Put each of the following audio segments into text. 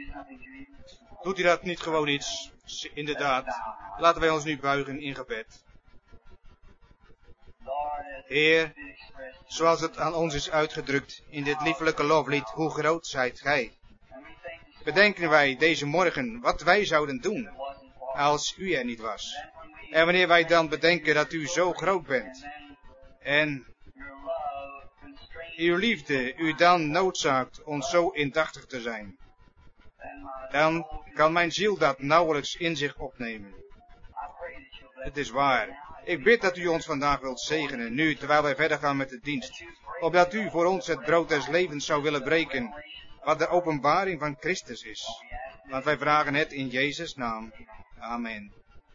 Doet u dat niet gewoon iets? Inderdaad. Laten wij ons nu buigen in gebed. Heer, zoals het aan ons is uitgedrukt in dit liefelijke loflied, hoe groot zijt gij. Bedenken wij deze morgen wat wij zouden doen als u er niet was. En wanneer wij dan bedenken dat u zo groot bent en uw liefde u dan noodzaakt ons zo indachtig te zijn, dan kan mijn ziel dat nauwelijks in zich opnemen. Het is waar. Ik bid dat u ons vandaag wilt zegenen, nu terwijl wij verder gaan met de dienst, opdat u voor ons het brood des levens zou willen breken, wat de openbaring van Christus is. Want wij vragen het in Jezus' naam. Amen.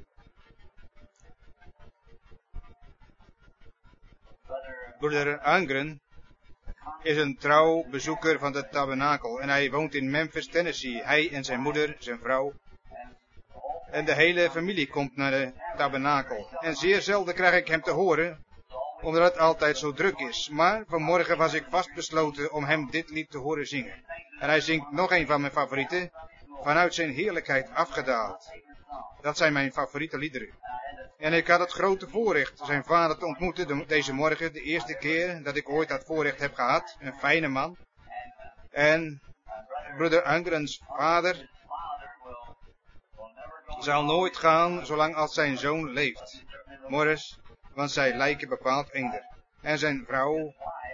Broeder Angren is een trouw bezoeker van de tabernakel en hij woont in Memphis, Tennessee. Hij en zijn moeder, zijn vrouw en de hele familie komt naar de tabernakel. En zeer zelden krijg ik hem te horen, omdat het altijd zo druk is. Maar vanmorgen was ik vastbesloten om hem dit lied te horen zingen. En hij zingt nog een van mijn favorieten, Vanuit zijn heerlijkheid afgedaald. Dat zijn mijn favoriete liederen. En ik had het grote voorrecht zijn vader te ontmoeten deze morgen, de eerste keer dat ik ooit dat voorrecht heb gehad. Een fijne man. En broeder Angren's vader zal nooit gaan zolang als zijn zoon leeft. Morris, want zij lijken bepaald eender. En zijn vrouw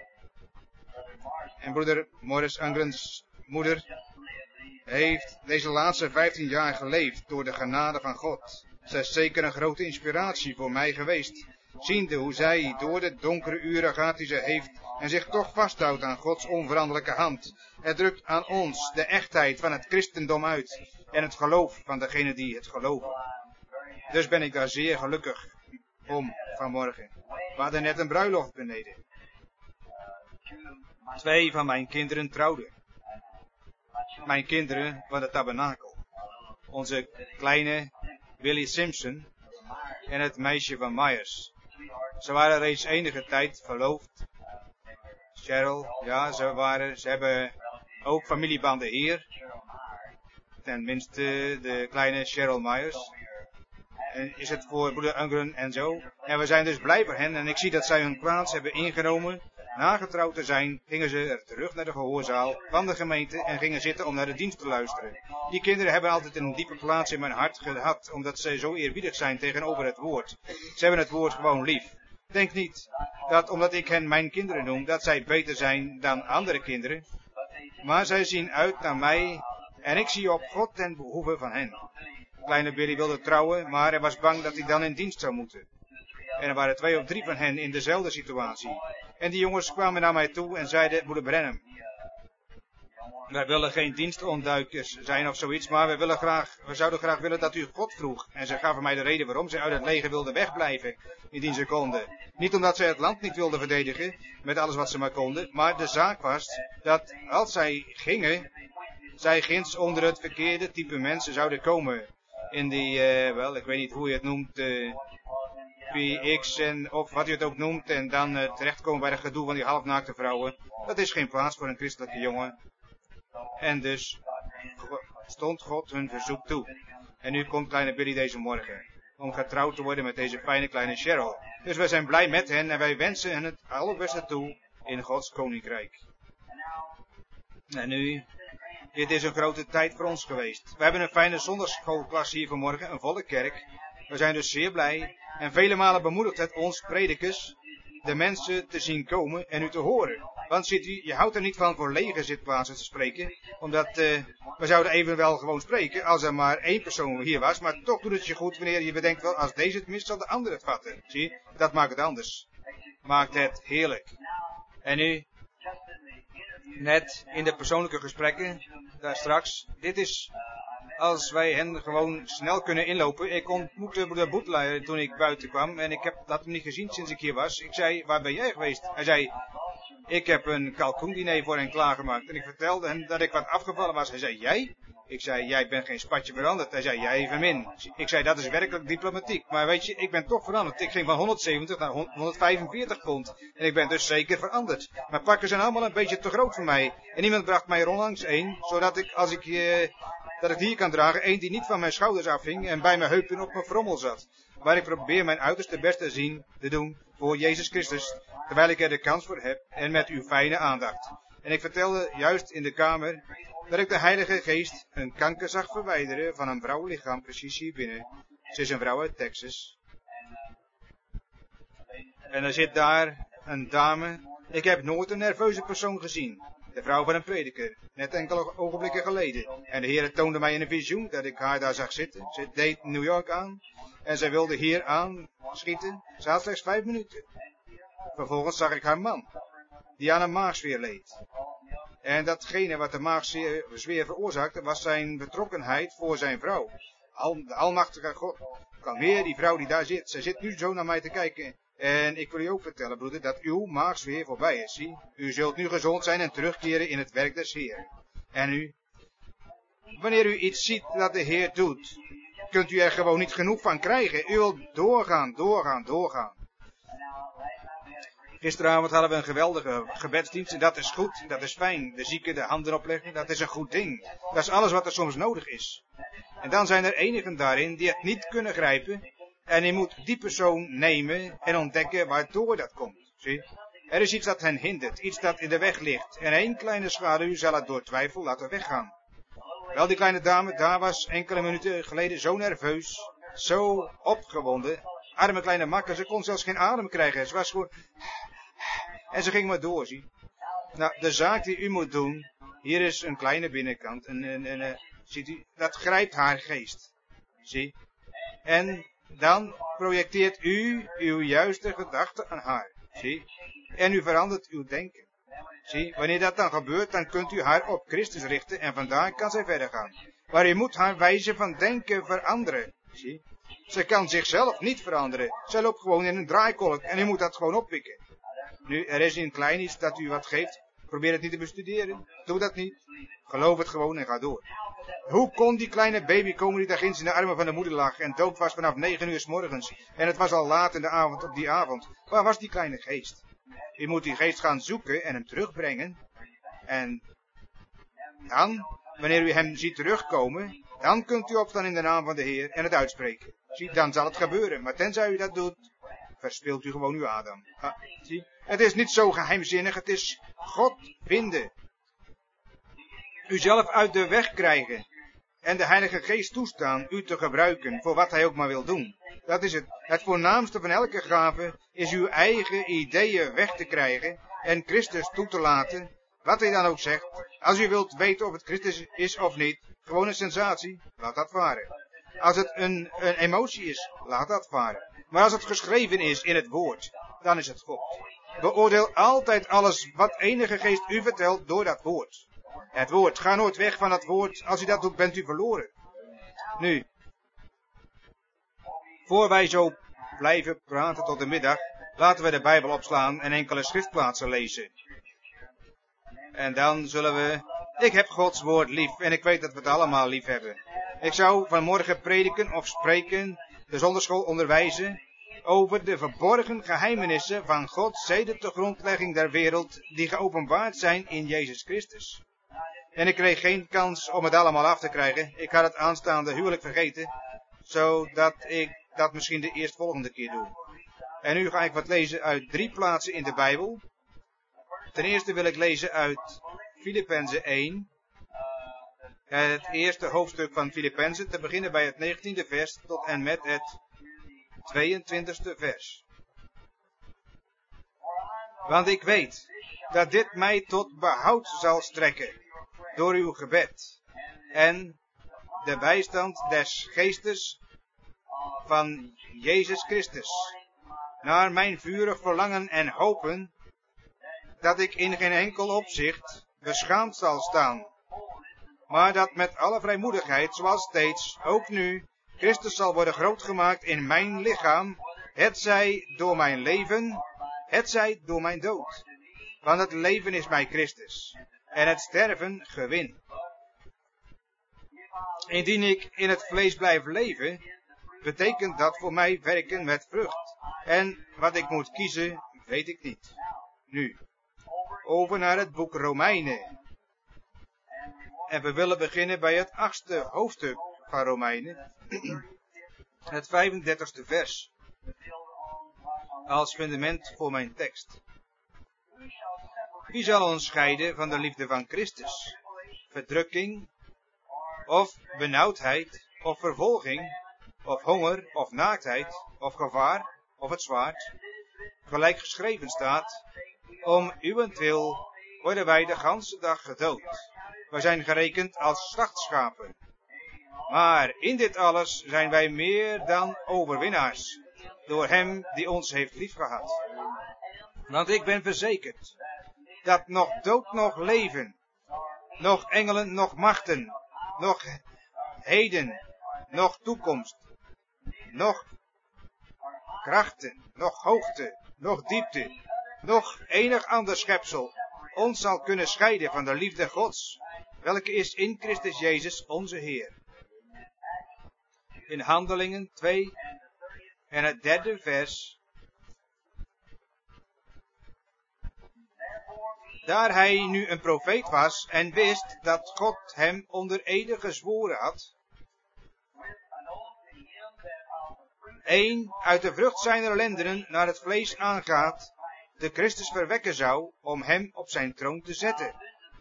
en broeder Morris Angren's moeder heeft deze laatste 15 jaar geleefd door de genade van God. Zij is zeker een grote inspiratie voor mij geweest, ziende hoe zij door de donkere uren gaat die ze heeft en zich toch vasthoudt aan Gods onveranderlijke hand. Het drukt aan ons de echtheid van het christendom uit en het geloof van degenen die het geloven. Dus ben ik daar zeer gelukkig om vanmorgen. We hadden net een bruiloft beneden. 2 van mijn kinderen trouwden. Mijn kinderen van de tabernakel. Onze kleine Willie Simpson en het meisje van Myers. Ze waren reeds enige tijd verloofd. Cheryl, ja, ze hebben ook familiebanden hier. Tenminste, de kleine Cheryl Myers. En is het voor broeder Angren en zo. En we zijn dus blij voor hen. En ik zie dat zij hun plaats hebben ingenomen. Na getrouwd te zijn, gingen ze terug naar de gehoorzaal van de gemeente en gingen zitten om naar de dienst te luisteren. Die kinderen hebben altijd een diepe plaats in mijn hart gehad, omdat zij zo eerbiedig zijn tegenover het woord. Ze hebben het woord gewoon lief. Denk niet dat, omdat ik hen mijn kinderen noem, dat zij beter zijn dan andere kinderen. Maar zij zien uit naar mij en ik zie op God ten behoeve van hen. Kleine Billy wilde trouwen, maar hij was bang dat hij dan in dienst zou moeten. En er waren 2 of 3 van hen in dezelfde situatie. En die jongens kwamen naar mij toe en zeiden, broeder Branham, wij willen geen dienstontduikers zijn of zoiets, maar we zouden graag willen dat u God vroeg. En ze gaven mij de reden waarom zij uit het leger wilden wegblijven, indien ze konden. Niet omdat zij het land niet wilden verdedigen, met alles wat ze maar konden, maar de zaak was dat als zij gingen, zij ginds onder het verkeerde type mensen zouden komen. In die, ik weet niet hoe je het noemt, PX en of wat u het ook noemt, en dan terechtkomen bij het gedoe van die halfnaakte vrouwen. Dat is geen plaats voor een christelijke jongen. En dus stond God hun verzoek toe. En nu komt kleine Billy deze morgen om getrouwd te worden met deze fijne kleine Cheryl. Dus wij zijn blij met hen en wij wensen hen het allerbeste toe in Gods koninkrijk. En nu, dit is een grote tijd voor ons geweest. We hebben een fijne zondagsschoolklas hier vanmorgen, een volle kerk. We zijn dus zeer blij en vele malen bemoedigt het ons, predikers, de mensen te zien komen en u te horen. Want ziet u, je houdt er niet van voor lege zitplaatsen te spreken, omdat we zouden evenwel gewoon spreken als er maar 1 persoon hier was, maar toch doet het je goed wanneer je bedenkt, wel, als deze het mist, zal de ander het vatten. Zie je, dat maakt het anders. Maakt het heerlijk. En nu, net in de persoonlijke gesprekken, daar straks, dit is, als wij hen gewoon snel kunnen inlopen. Ik ontmoette broeder Boetelaar toen ik buiten kwam en ik had hem niet gezien sinds ik hier was. Ik zei, waar ben jij geweest? Hij zei, ik heb een kalkoendiner voor hen klaargemaakt. En ik vertelde hem dat ik wat afgevallen was. Hij zei, jij? Ik zei, jij bent geen spatje veranderd. Hij zei, jij evenmin. Ik zei, dat is werkelijk diplomatiek. Maar weet je, ik ben toch veranderd. Ik ging van 170 naar 145 pond. En ik ben dus zeker veranderd. Mijn pakken zijn allemaal een beetje te groot voor mij. En iemand bracht mij er onlangs één, zodat ik, als ik dat ik hier kan dragen, één die niet van mijn schouders afhing en bij mijn heupen op mijn frommel zat. Maar ik probeer mijn uiterste best te doen voor Jezus Christus, terwijl ik er de kans voor heb en met uw fijne aandacht. En ik vertelde juist in de kamer dat ik de Heilige Geest een kanker zag verwijderen van een vrouwenlichaam precies hier binnen. Ze is een vrouw uit Texas. En er zit daar een dame. Ik heb nooit een nerveuze persoon gezien. De vrouw van een prediker, net enkele ogenblikken geleden. En de Heer toonde mij in een visioen dat ik haar daar zag zitten. Ze deed New York aan. En zij wilde hier aanschieten. Ze had slechts 5 minuten. Vervolgens zag ik haar man, die aan een maagzweer leed. En datgene wat de maagzweer veroorzaakte, was zijn betrokkenheid voor zijn vrouw. De almachtige God kan weer die vrouw die daar zit. Zij zit nu zo naar mij te kijken. En ik wil u ook vertellen, broeder, dat uw maagzweer voorbij is. Zie, u zult nu gezond zijn en terugkeren in het werk des Heeren. En u, wanneer u iets ziet dat de Heer doet, kunt u er gewoon niet genoeg van krijgen. U wilt doorgaan. Gisteravond hadden we een geweldige gebedsdienst en dat is goed, dat is fijn. De zieken de handen opleggen, dat is een goed ding. Dat is alles wat er soms nodig is. En dan zijn er enigen daarin die het niet kunnen grijpen. En je moet die persoon nemen en ontdekken waardoor dat komt. Zie? Er is iets dat hen hindert, iets dat in de weg ligt. En één kleine schaduw zal het door twijfel laten weggaan. Wel, die kleine dame daar was enkele minuten geleden zo nerveus, zo opgewonden. Arme kleine makker, ze kon zelfs geen adem krijgen. Ze was gewoon... En ze ging maar door, zie. Nou, de zaak die u moet doen, hier is een kleine binnenkant. Ziet u, dat grijpt haar geest. Zie. En dan projecteert u uw juiste gedachten aan haar. Zie. En u verandert uw denken. Zie, wanneer dat dan gebeurt, dan kunt u haar op Christus richten en vandaar kan zij verder gaan. Maar u moet haar wijze van denken veranderen. Zie. Ze kan zichzelf niet veranderen. Zij loopt gewoon in een draaikolk en u moet dat gewoon oppikken. Nu, er is een klein iets dat u wat geeft. Probeer het niet te bestuderen. Doe dat niet. Geloof het gewoon en ga door. Hoe kon die kleine baby komen die daar ginds in de armen van de moeder lag en dood was vanaf 9 uur 's morgens. En het was al laat in de avond op die avond. Waar was die kleine geest? U moet die geest gaan zoeken en hem terugbrengen. En dan, wanneer u hem ziet terugkomen, dan kunt u opstaan in de naam van de Heer en het uitspreken. Zie, dan zal het gebeuren. Maar tenzij u dat doet, verspilt u gewoon uw adem. Zie, het is niet zo geheimzinnig, het is God vinden. Uzelf uit de weg krijgen. En de Heilige Geest toestaan u te gebruiken voor wat hij ook maar wil doen. Dat is het. Het voornaamste van elke gave is uw eigen ideeën weg te krijgen en Christus toe te laten, wat hij dan ook zegt. Als u wilt weten of het Christus is of niet, gewoon een sensatie, laat dat varen. Als het een emotie is, laat dat varen. Maar als het geschreven is in het woord, dan is het God. Beoordeel altijd alles wat enige geest u vertelt door dat woord. Het woord, ga nooit weg van het woord. Als u dat doet, bent u verloren. Nu, voor wij zo blijven praten tot de middag, laten we de Bijbel opslaan en enkele schriftplaatsen lezen. En dan zullen we... Ik heb Gods woord lief en ik weet dat we het allemaal lief hebben. Ik zou vanmorgen prediken of spreken, de zonderschool onderwijzen, over de verborgen geheimenissen van God sedert de grondlegging der wereld, die geopenbaard zijn in Jezus Christus. En ik kreeg geen kans om het allemaal af te krijgen. Ik had het aanstaande huwelijk vergeten, zodat ik dat misschien de eerstvolgende keer doe. En nu ga ik wat lezen uit 3 plaatsen in de Bijbel. Ten eerste wil ik lezen uit Filippenzen 1. Het eerste hoofdstuk van Filippenzen, te beginnen bij het 19e vers tot en met het 22e vers. Want ik weet dat dit mij tot behoud zal strekken door uw gebed en de bijstand des geestes van Jezus Christus, naar mijn vurig verlangen en hopen, dat ik in geen enkel opzicht beschaamd zal staan, maar dat met alle vrijmoedigheid, zoals steeds, ook nu, Christus zal worden grootgemaakt in mijn lichaam, hetzij door mijn leven, hetzij door mijn dood. Want het leven is mij Christus, en het sterven gewin. Indien ik in het vlees blijf leven, betekent dat voor mij werken met vrucht. En wat ik moet kiezen, weet ik niet. Nu, over naar het boek Romeinen. En we willen beginnen bij het 8e hoofdstuk van Romeinen. Het 35e vers. Als fundament voor mijn tekst. Wie zal ons scheiden van de liefde van Christus? Verdrukking, of benauwdheid, of vervolging, of honger, of naaktheid, of gevaar, of het zwaard. Gelijk geschreven staat, om uwentwil worden wij de ganse dag gedood. Wij zijn gerekend als slachtschapen. Maar in dit alles zijn wij meer dan overwinnaars, door hem die ons heeft liefgehad. Want ik ben verzekerd, dat nog dood, nog leven, nog engelen, nog machten, nog heden, nog toekomst, nog krachten, nog hoogte, nog diepte, nog enig ander schepsel ons zal kunnen scheiden van de liefde Gods, welke is in Christus Jezus onze Heer. In Handelingen 2 en het 3e vers. Daar hij nu een profeet was en wist dat God hem onder ede gezworen had, één uit de vrucht zijner lendenen naar het vlees aangaat, de Christus verwekken zou om hem op zijn troon te zetten.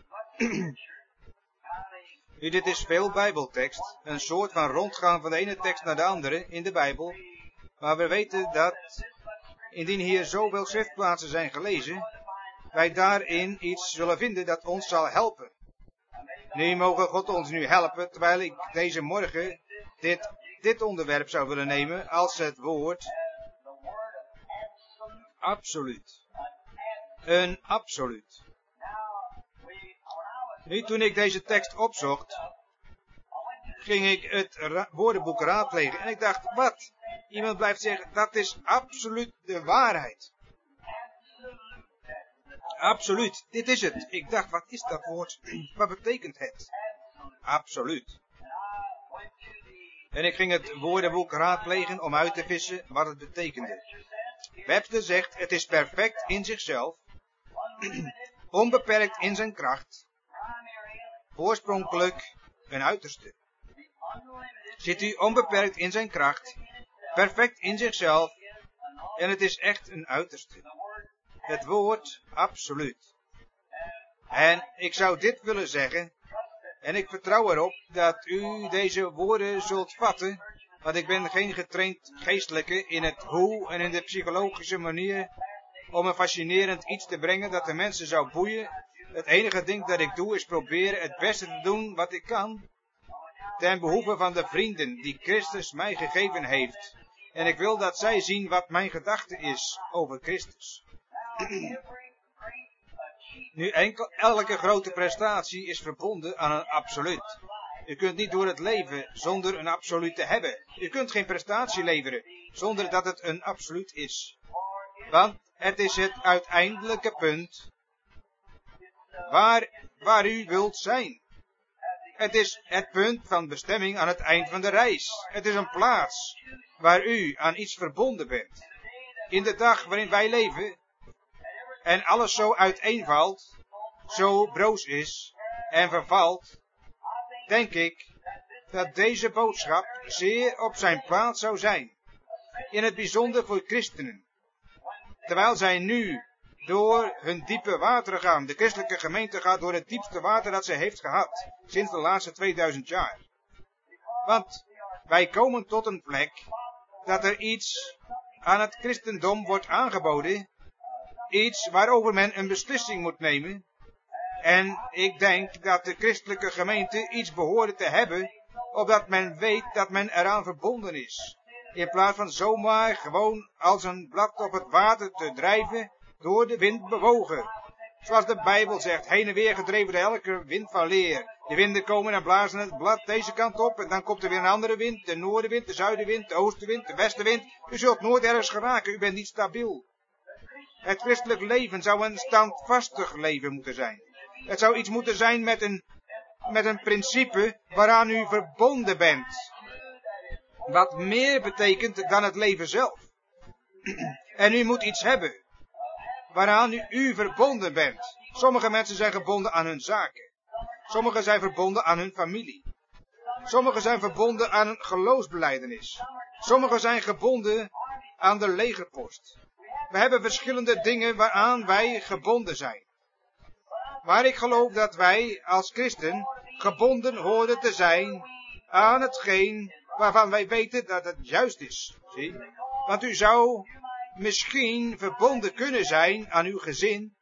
Nu, dit is veel Bijbeltekst, een soort van rondgaan van de ene tekst naar de andere in de Bijbel, maar we weten dat, indien hier zoveel schriftplaatsen zijn gelezen, wij daarin iets zullen vinden dat ons zal helpen. Nu mogen God ons nu helpen, terwijl ik deze morgen dit onderwerp zou willen nemen als het woord absoluut. Een absoluut. Nu, toen ik deze tekst opzocht, ging ik het woordenboek raadplegen en ik dacht, wat? Iemand blijft zeggen, dat is absoluut de waarheid. Absoluut, dit is het. Ik dacht, wat is dat woord? Wat betekent het? Absoluut. En ik ging het woordenboek raadplegen om uit te vissen wat het betekende. Webster zegt, het is perfect in zichzelf, onbeperkt in zijn kracht, oorspronkelijk een uiterste. Ziet u, onbeperkt in zijn kracht, perfect in zichzelf, en het is echt een uiterste. Het woord absoluut. En ik zou dit willen zeggen, en ik vertrouw erop dat u deze woorden zult vatten, want ik ben geen getraind geestelijke in het hoe en in de psychologische manier om een fascinerend iets te brengen dat de mensen zou boeien. Het enige ding dat ik doe is proberen het beste te doen wat ik kan, ten behoeve van de vrienden die Christus mij gegeven heeft. En ik wil dat zij zien wat mijn gedachte is over Christus. Nu, elke grote prestatie is verbonden aan een absoluut. U kunt niet door het leven zonder een absoluut te hebben. U kunt geen prestatie leveren zonder dat het een absoluut is. Want het is het uiteindelijke punt waar u wilt zijn. Het is het punt van bestemming aan het eind van de reis. Het is een plaats waar u aan iets verbonden bent. In de dag waarin wij leven en alles zo uiteenvalt, zo broos is en vervalt, denk ik dat deze boodschap zeer op zijn plaats zou zijn. In het bijzonder voor christenen. Terwijl zij nu door hun diepe wateren gaan. De christelijke gemeente gaat door het diepste water dat ze heeft gehad. Sinds de laatste 2000 jaar. Want wij komen tot een plek dat er iets aan het christendom wordt aangeboden. Iets waarover men een beslissing moet nemen. En ik denk dat de christelijke gemeente iets behoorde te hebben, opdat men weet dat men eraan verbonden is. In plaats van zomaar gewoon als een blad op het water te drijven, door de wind bewogen. Zoals de Bijbel zegt, heen en weer gedreven door elke wind van leer. De winden komen en blazen het blad deze kant op, en dan komt er weer een andere wind, de noordenwind, de zuidenwind, de oostenwind, de westenwind. U zult nooit ergens geraken, u bent niet stabiel. Het christelijk leven zou een standvastig leven moeten zijn. Het zou iets moeten zijn met met een principe waaraan u verbonden bent. Wat meer betekent dan het leven zelf. En u moet iets hebben waaraan u verbonden bent. Sommige mensen zijn gebonden aan hun zaken. Sommigen zijn verbonden aan hun familie. Sommigen zijn verbonden aan een geloofsbelijdenis. Sommigen zijn gebonden aan de legerpost. We hebben verschillende dingen waaraan wij gebonden zijn. Maar ik geloof dat wij als christen gebonden horen te zijn aan hetgeen waarvan wij weten dat het juist is. Zie? Want u zou misschien verbonden kunnen zijn aan uw gezin.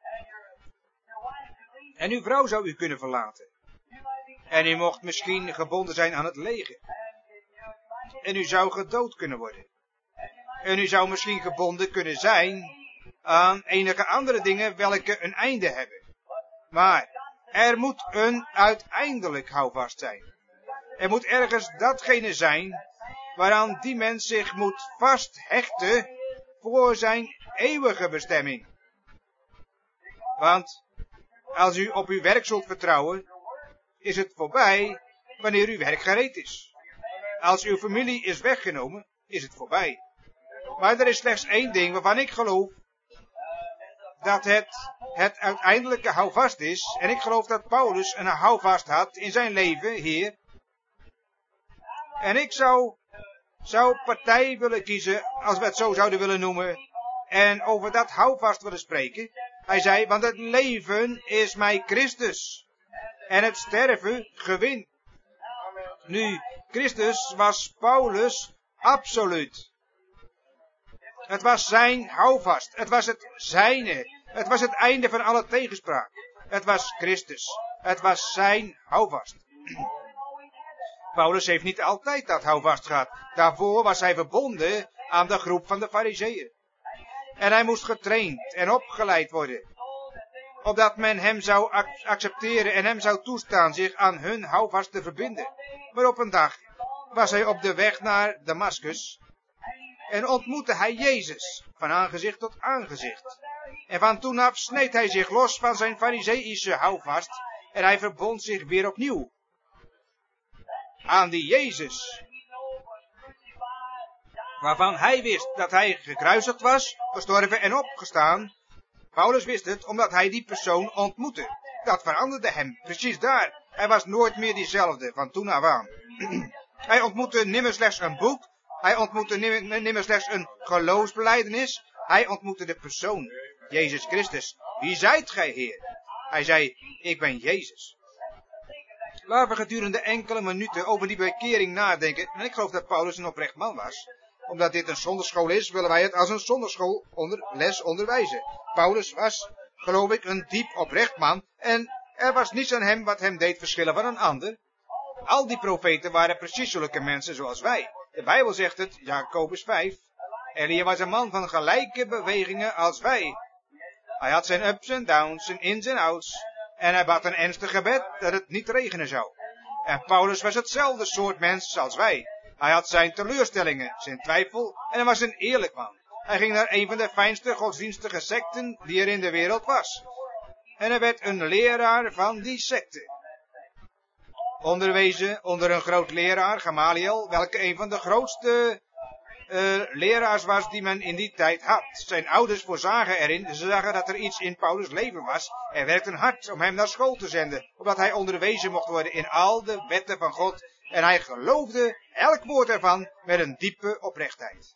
En uw vrouw zou u kunnen verlaten. En u mocht misschien gebonden zijn aan het leger. En u zou gedood kunnen worden. En u zou misschien gebonden kunnen zijn aan enige andere dingen welke een einde hebben. Maar er moet een uiteindelijk houvast zijn. Er moet ergens datgene zijn waaraan die mens zich moet vasthechten voor zijn eeuwige bestemming. Want als u op uw werk zult vertrouwen, is het voorbij wanneer uw werk gereed is. Als uw familie is weggenomen, is het voorbij. Maar er is slechts één ding waarvan ik geloof dat het uiteindelijke houvast is. En ik geloof dat Paulus een houvast had in zijn leven hier. En ik zou partij willen kiezen, als we het zo zouden willen noemen, en over dat houvast willen spreken. Hij zei, want het leven is mij Christus en het sterven gewin. Nu, Christus was Paulus absoluut. Het was zijn houvast, het was het zijne, het was het einde van alle tegenspraak. Het was Christus, het was zijn houvast. Paulus heeft niet altijd dat houvast gehad. Daarvoor was hij verbonden aan de groep van de Farizeeën. En hij moest getraind en opgeleid worden. Opdat men hem zou accepteren en hem zou toestaan zich aan hun houvast te verbinden. Maar op een dag was hij op de weg naar Damascus. En ontmoette hij Jezus van aangezicht tot aangezicht. En van toen af sneed hij zich los van zijn Farizeïsche houvast. En hij verbond zich weer opnieuw aan die Jezus, waarvan hij wist dat hij gekruisigd was, gestorven en opgestaan. Paulus wist het, omdat hij die persoon ontmoette. Dat veranderde hem, precies daar. Hij was nooit meer diezelfde, van toen af aan. Hij ontmoette nimmer slechts een boek, hij ontmoette nimmer slechts een geloofsbelijdenis, hij ontmoette de persoon, Jezus Christus. Wie zijt gij, Heer? Hij zei, ik ben Jezus. Laten we gedurende enkele minuten over die bekering nadenken. En ik geloof dat Paulus een oprecht man was. Omdat dit een zonderschool is, willen wij het als een zonderschoolles onderwijzen. Paulus was, geloof ik, een diep oprecht man. En er was niets aan hem wat hem deed verschillen van een ander. Al die profeten waren precies zulke mensen zoals wij. De Bijbel zegt het, Jacobus 5. Elia was een man van gelijke bewegingen als wij. Hij had zijn ups en downs, zijn ins en outs. En hij bad een ernstig gebed dat het niet regenen zou. En Paulus was hetzelfde soort mens als wij. Hij had zijn teleurstellingen, zijn twijfel en hij was een eerlijk man. Hij ging naar een van de fijnste godsdienstige secten die er in de wereld was. En hij werd een leraar van die secte. Onderwezen onder een groot leraar, Gamaliel, welke een van de grootste leraars was die men in die tijd had. Zijn ouders voorzagen erin, ze zagen dat er iets in Paulus' leven was. Er werkten hard om hem naar school te zenden, opdat hij onderwezen mocht worden in al de wetten van God. En hij geloofde elk woord ervan met een diepe oprechtheid.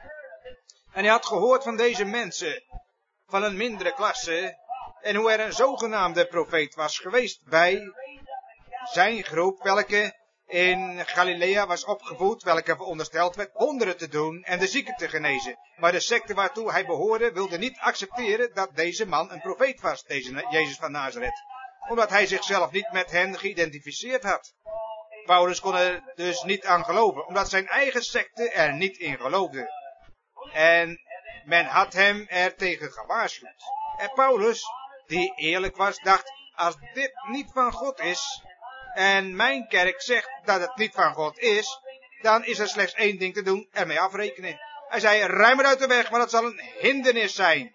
En hij had gehoord van deze mensen, van een mindere klasse, en hoe er een zogenaamde profeet was geweest bij zijn groep, welke in Galilea was opgevoed, welke verondersteld werd wonderen te doen en de zieken te genezen. Maar de secte waartoe hij behoorde wilde niet accepteren dat deze man een profeet was, deze Jezus van Nazareth. Omdat hij zichzelf niet met hen geïdentificeerd had. Paulus kon er dus niet aan geloven, omdat zijn eigen secte er niet in geloofde. En men had hem er tegen gewaarschuwd. En Paulus, die eerlijk was, dacht, als dit niet van God is, en mijn kerk zegt dat het niet van God is, dan is er slechts één ding te doen, ermee afrekenen. Hij zei, ruim het uit de weg, want het zal een hindernis zijn.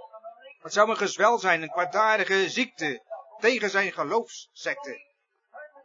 Het zou een gezwel zijn, een kwaadaardige ziekte tegen zijn geloofssecte.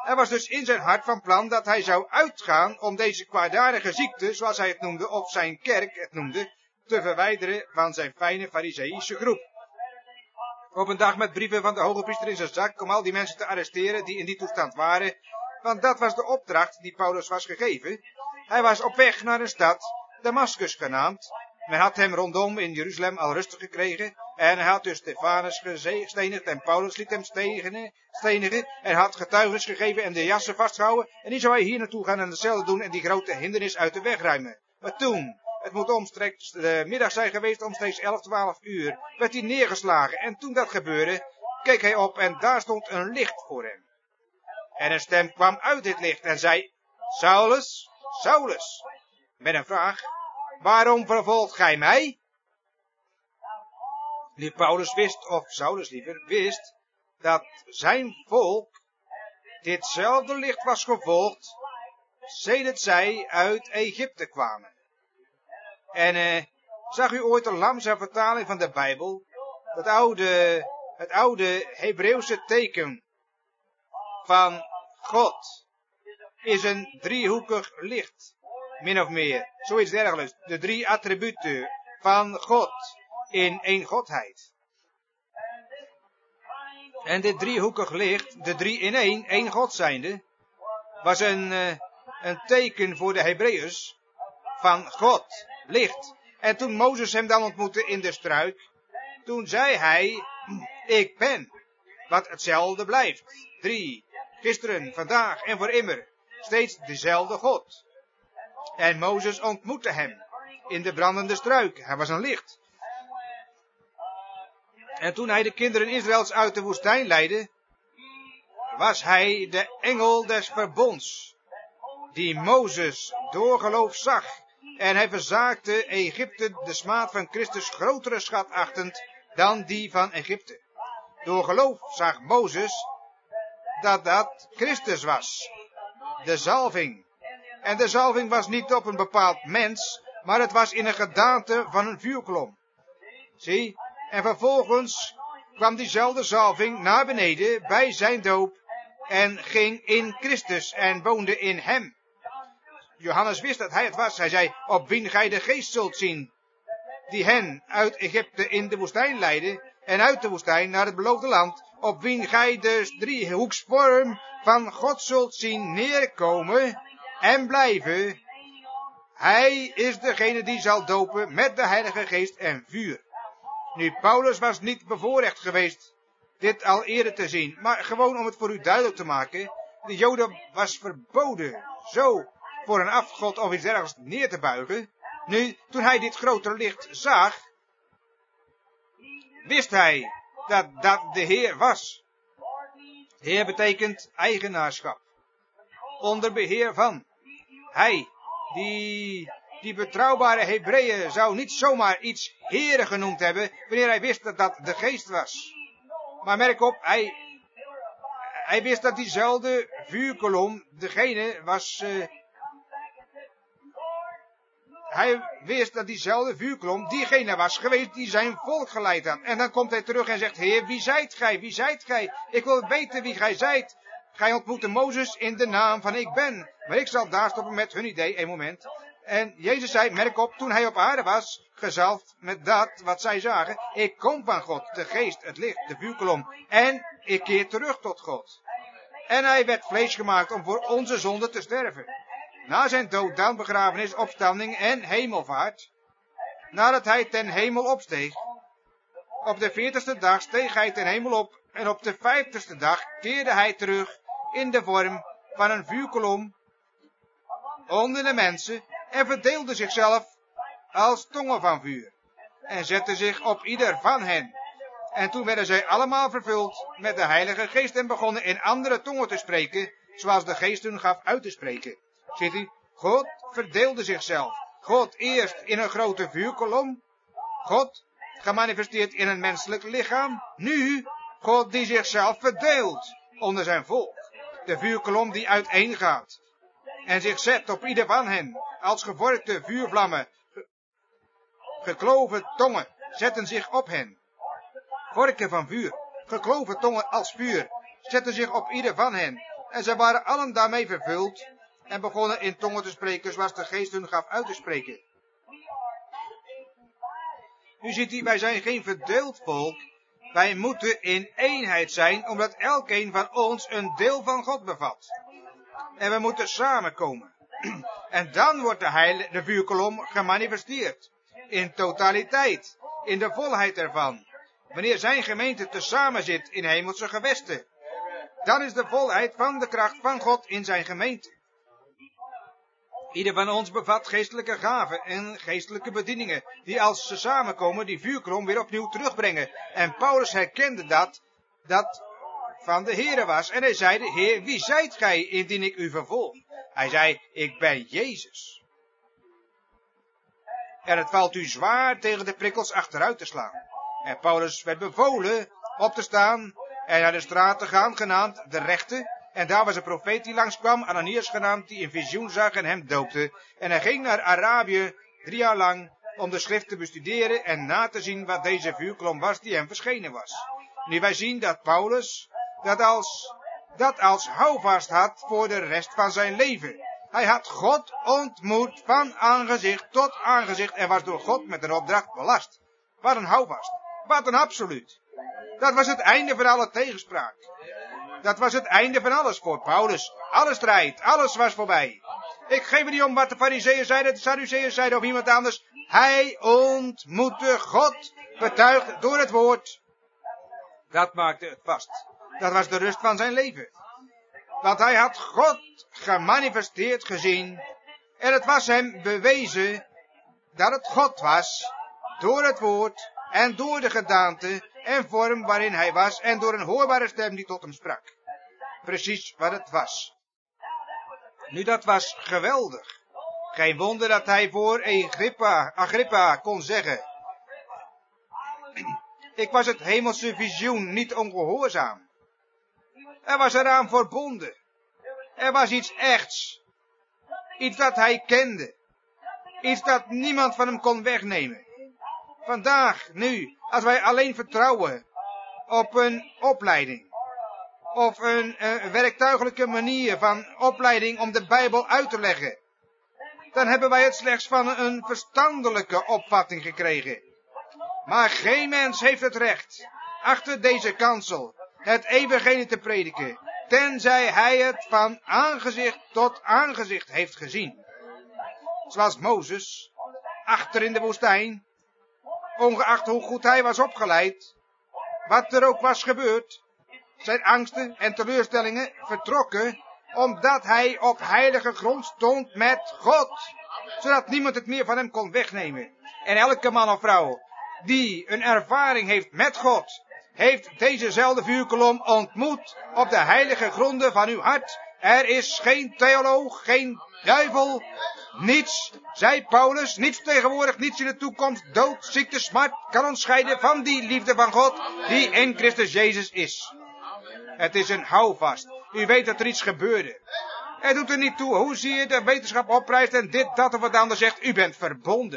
Hij was dus in zijn hart van plan dat hij zou uitgaan om deze kwaadaardige ziekte, zoals hij het noemde, of zijn kerk het noemde, te verwijderen van zijn fijne fariseïsche groep. Op een dag met brieven van de hoge priester in zijn zak om al die mensen te arresteren die in die toestand waren, want dat was de opdracht die Paulus was gegeven. Hij was op weg naar een stad, Damascus genaamd. Men had hem rondom in Jeruzalem al rustig gekregen. En hij had dus Stefanus gestenigd en Paulus liet hem stenigen. En had getuigenis gegeven en de jassen vastgehouden. En nu zou hij hier naartoe gaan en hetzelfde doen en die grote hindernis uit de weg ruimen. Maar toen, het moet omstreeks de middag zijn geweest, omstreeks 11, 12 uur, werd hij neergeslagen. En toen dat gebeurde, keek hij op en daar stond een licht voor hem. En een stem kwam uit dit licht en zei, Saulus, Saulus, met een vraag, waarom vervolgt gij mij? Nu Paulus wist, of Saulus liever, wist, dat zijn volk ditzelfde licht was gevolgd, sedert zij uit Egypte kwamen. En zag u ooit een langzame vertaling van de Bijbel? Het oude Hebreeuwse teken van God is een driehoekig licht, min of meer. Zoiets dergelijks. De 3 attributen van God in één Godheid. En dit driehoekig licht, de 3 in één God zijnde, was een teken voor de Hebreeërs van God, licht. En toen Mozes hem dan ontmoette in de struik, toen zei hij, ik ben, wat hetzelfde blijft. 3, gisteren, vandaag en voor immer, steeds dezelfde God. En Mozes ontmoette hem in de brandende struik. Hij was een licht. En toen hij de kinderen Israëls uit de woestijn leidde, was hij de engel des verbonds, die Mozes door geloof zag. En hij verzaakte Egypte de smaad van Christus grotere schat achtend dan die van Egypte. Door geloof zag Mozes dat dat Christus was. De zalving. En de zalving was niet op een bepaald mens, maar het was in een gedaante van een vuurkolom. Zie, en vervolgens kwam diezelfde zalving naar beneden bij zijn doop en ging in Christus en woonde in hem. Johannes wist dat hij het was. Hij zei, op wien gij de geest zult zien, die hen uit Egypte in de woestijn leidde en uit de woestijn naar het beloofde land, op wien gij de driehoeksvorm van God zult zien neerkomen en blijven. Hij is degene die zal dopen met de Heilige Geest en vuur. Nu, Paulus was niet bevoorrecht geweest dit al eerder te zien, maar gewoon om het voor u duidelijk te maken, de Joden was verboden zo voor een afgod of iets dergelijks neer te buigen. Nu, toen hij dit grote licht zag, wist hij dat dat de Heer was. Heer betekent eigenaarschap. Onder beheer van. Hij, die betrouwbare Hebreeën, zou niet zomaar iets Heere genoemd hebben, wanneer hij wist dat dat de geest was. Maar merk op, hij wist dat diezelfde vuurkolom degene was. Hij wist dat diezelfde vuurkolom diegene was geweest die zijn volk geleid had. En dan komt hij terug en zegt, Heer, wie zijt gij? Wie zijt gij? Ik wil weten wie gij zijt. Gij ontmoette Mozes in de naam van ik ben. Maar ik zal daar stoppen met hun idee, een moment. En Jezus zei, merk op, toen hij op aarde was, gezalfd met dat wat zij zagen. Ik kom van God, de geest, het licht, de vuurkolom. En ik keer terug tot God. En hij werd vlees gemaakt om voor onze zonde te sterven. Na zijn dood, dan begrafenis, opstanding en hemelvaart. Nadat hij ten hemel opsteeg. Op de 40ste dag steeg hij ten hemel op. En op de 50ste dag keerde hij terug in de vorm van een vuurkolom onder de mensen. En verdeelde zichzelf als tongen van vuur. En zette zich op ieder van hen. En toen werden zij allemaal vervuld met de Heilige Geest en begonnen in andere tongen te spreken, zoals de Geest hun gaf uit te spreken. Ziet u, God verdeelde zichzelf. God eerst in een grote vuurkolom. God gemanifesteerd in een menselijk lichaam. Nu God die zichzelf verdeelt onder zijn volk. De vuurkolom die uiteengaat. En zich zet op ieder van hen. Als gevorkte vuurvlammen. Gekloven tongen zetten zich op hen. Vorken van vuur. Gekloven tongen als vuur zetten zich op ieder van hen. En zij waren allen daarmee vervuld en begonnen in tongen te spreken zoals de geest hun gaf uit te spreken. U ziet hier, wij zijn geen verdeeld volk. Wij moeten in eenheid zijn, omdat elkeen van ons een deel van God bevat. En we moeten samenkomen. En dan wordt de vuurkolom gemanifesteerd. In totaliteit. In de volheid ervan. Wanneer zijn gemeente tezamen zit in hemelse gewesten. Dan is de volheid van de kracht van God in zijn gemeente. Ieder van ons bevat geestelijke gaven en geestelijke bedieningen, die als ze samenkomen die vuurkolom weer opnieuw terugbrengen. En Paulus herkende dat van de Heere was. En hij zeide, Heer, wie zijt gij indien ik u vervolg? Hij zei, ik ben Jezus. En het valt u zwaar tegen de prikkels achteruit te slaan. En Paulus werd bevolen op te staan en naar de straat te gaan, genaamd de rechte. En daar was een profeet die langskwam, Ananias genaamd, die een visioen zag en hem doopte. En hij ging naar Arabië 3 jaar lang om de schrift te bestuderen en na te zien wat deze vuurkolom was die hem verschenen was. Nu wij zien dat Paulus dat als houvast had voor de rest van zijn leven. Hij had God ontmoet van aangezicht tot aangezicht en was door God met een opdracht belast. Wat een houvast. Wat een absoluut. Dat was het einde van alle tegenspraak. Dat was het einde van alles voor Paulus. Alle strijd, alles was voorbij. Ik geef er niet om wat de Farizeeën zeiden, de Sadduceeën zeiden of iemand anders. Hij ontmoette God, betuigd door het woord. Dat maakte het vast. Dat was de rust van zijn leven. Want hij had God gemanifesteerd gezien. En het was hem bewezen dat het God was. Door het woord en door de gedaante en vorm waarin hij was. En door een hoorbare stem die tot hem sprak. Precies wat het was. Nu, dat was geweldig. Geen wonder dat hij voor Agrippa kon zeggen. Ik was het hemelse visioen niet ongehoorzaam. Er was eraan verbonden. Er was iets echts. Iets dat hij kende. Iets dat niemand van hem kon wegnemen. Vandaag, nu, als wij alleen vertrouwen op een opleiding. Of een werktuigelijke manier van opleiding om de Bijbel uit te leggen. Dan hebben wij het slechts van een verstandelijke opvatting gekregen. Maar geen mens heeft het recht, achter deze kansel, het evangelie te prediken, tenzij hij het van aangezicht tot aangezicht heeft gezien. Zoals Mozes, achter in de woestijn, ongeacht hoe goed hij was opgeleid, wat er ook was gebeurd, zijn angsten en teleurstellingen vertrokken, omdat hij op heilige grond stond met God, zodat niemand het meer van hem kon wegnemen. En elke man of vrouw die een ervaring heeft met God, heeft dezezelfde vuurkolom ontmoet op de heilige gronden van uw hart. Er is geen theoloog, geen duivel, niets, zei Paulus, niets tegenwoordig, niets in de toekomst, dood, ziekte, smart, kan ons scheiden van die liefde van God, die in Christus Jezus is. Het is een houvast. U weet dat er iets gebeurde. Het doet er niet toe hoe zie je de wetenschap opprijst en dit, dat of wat anders zegt. U bent verbonden.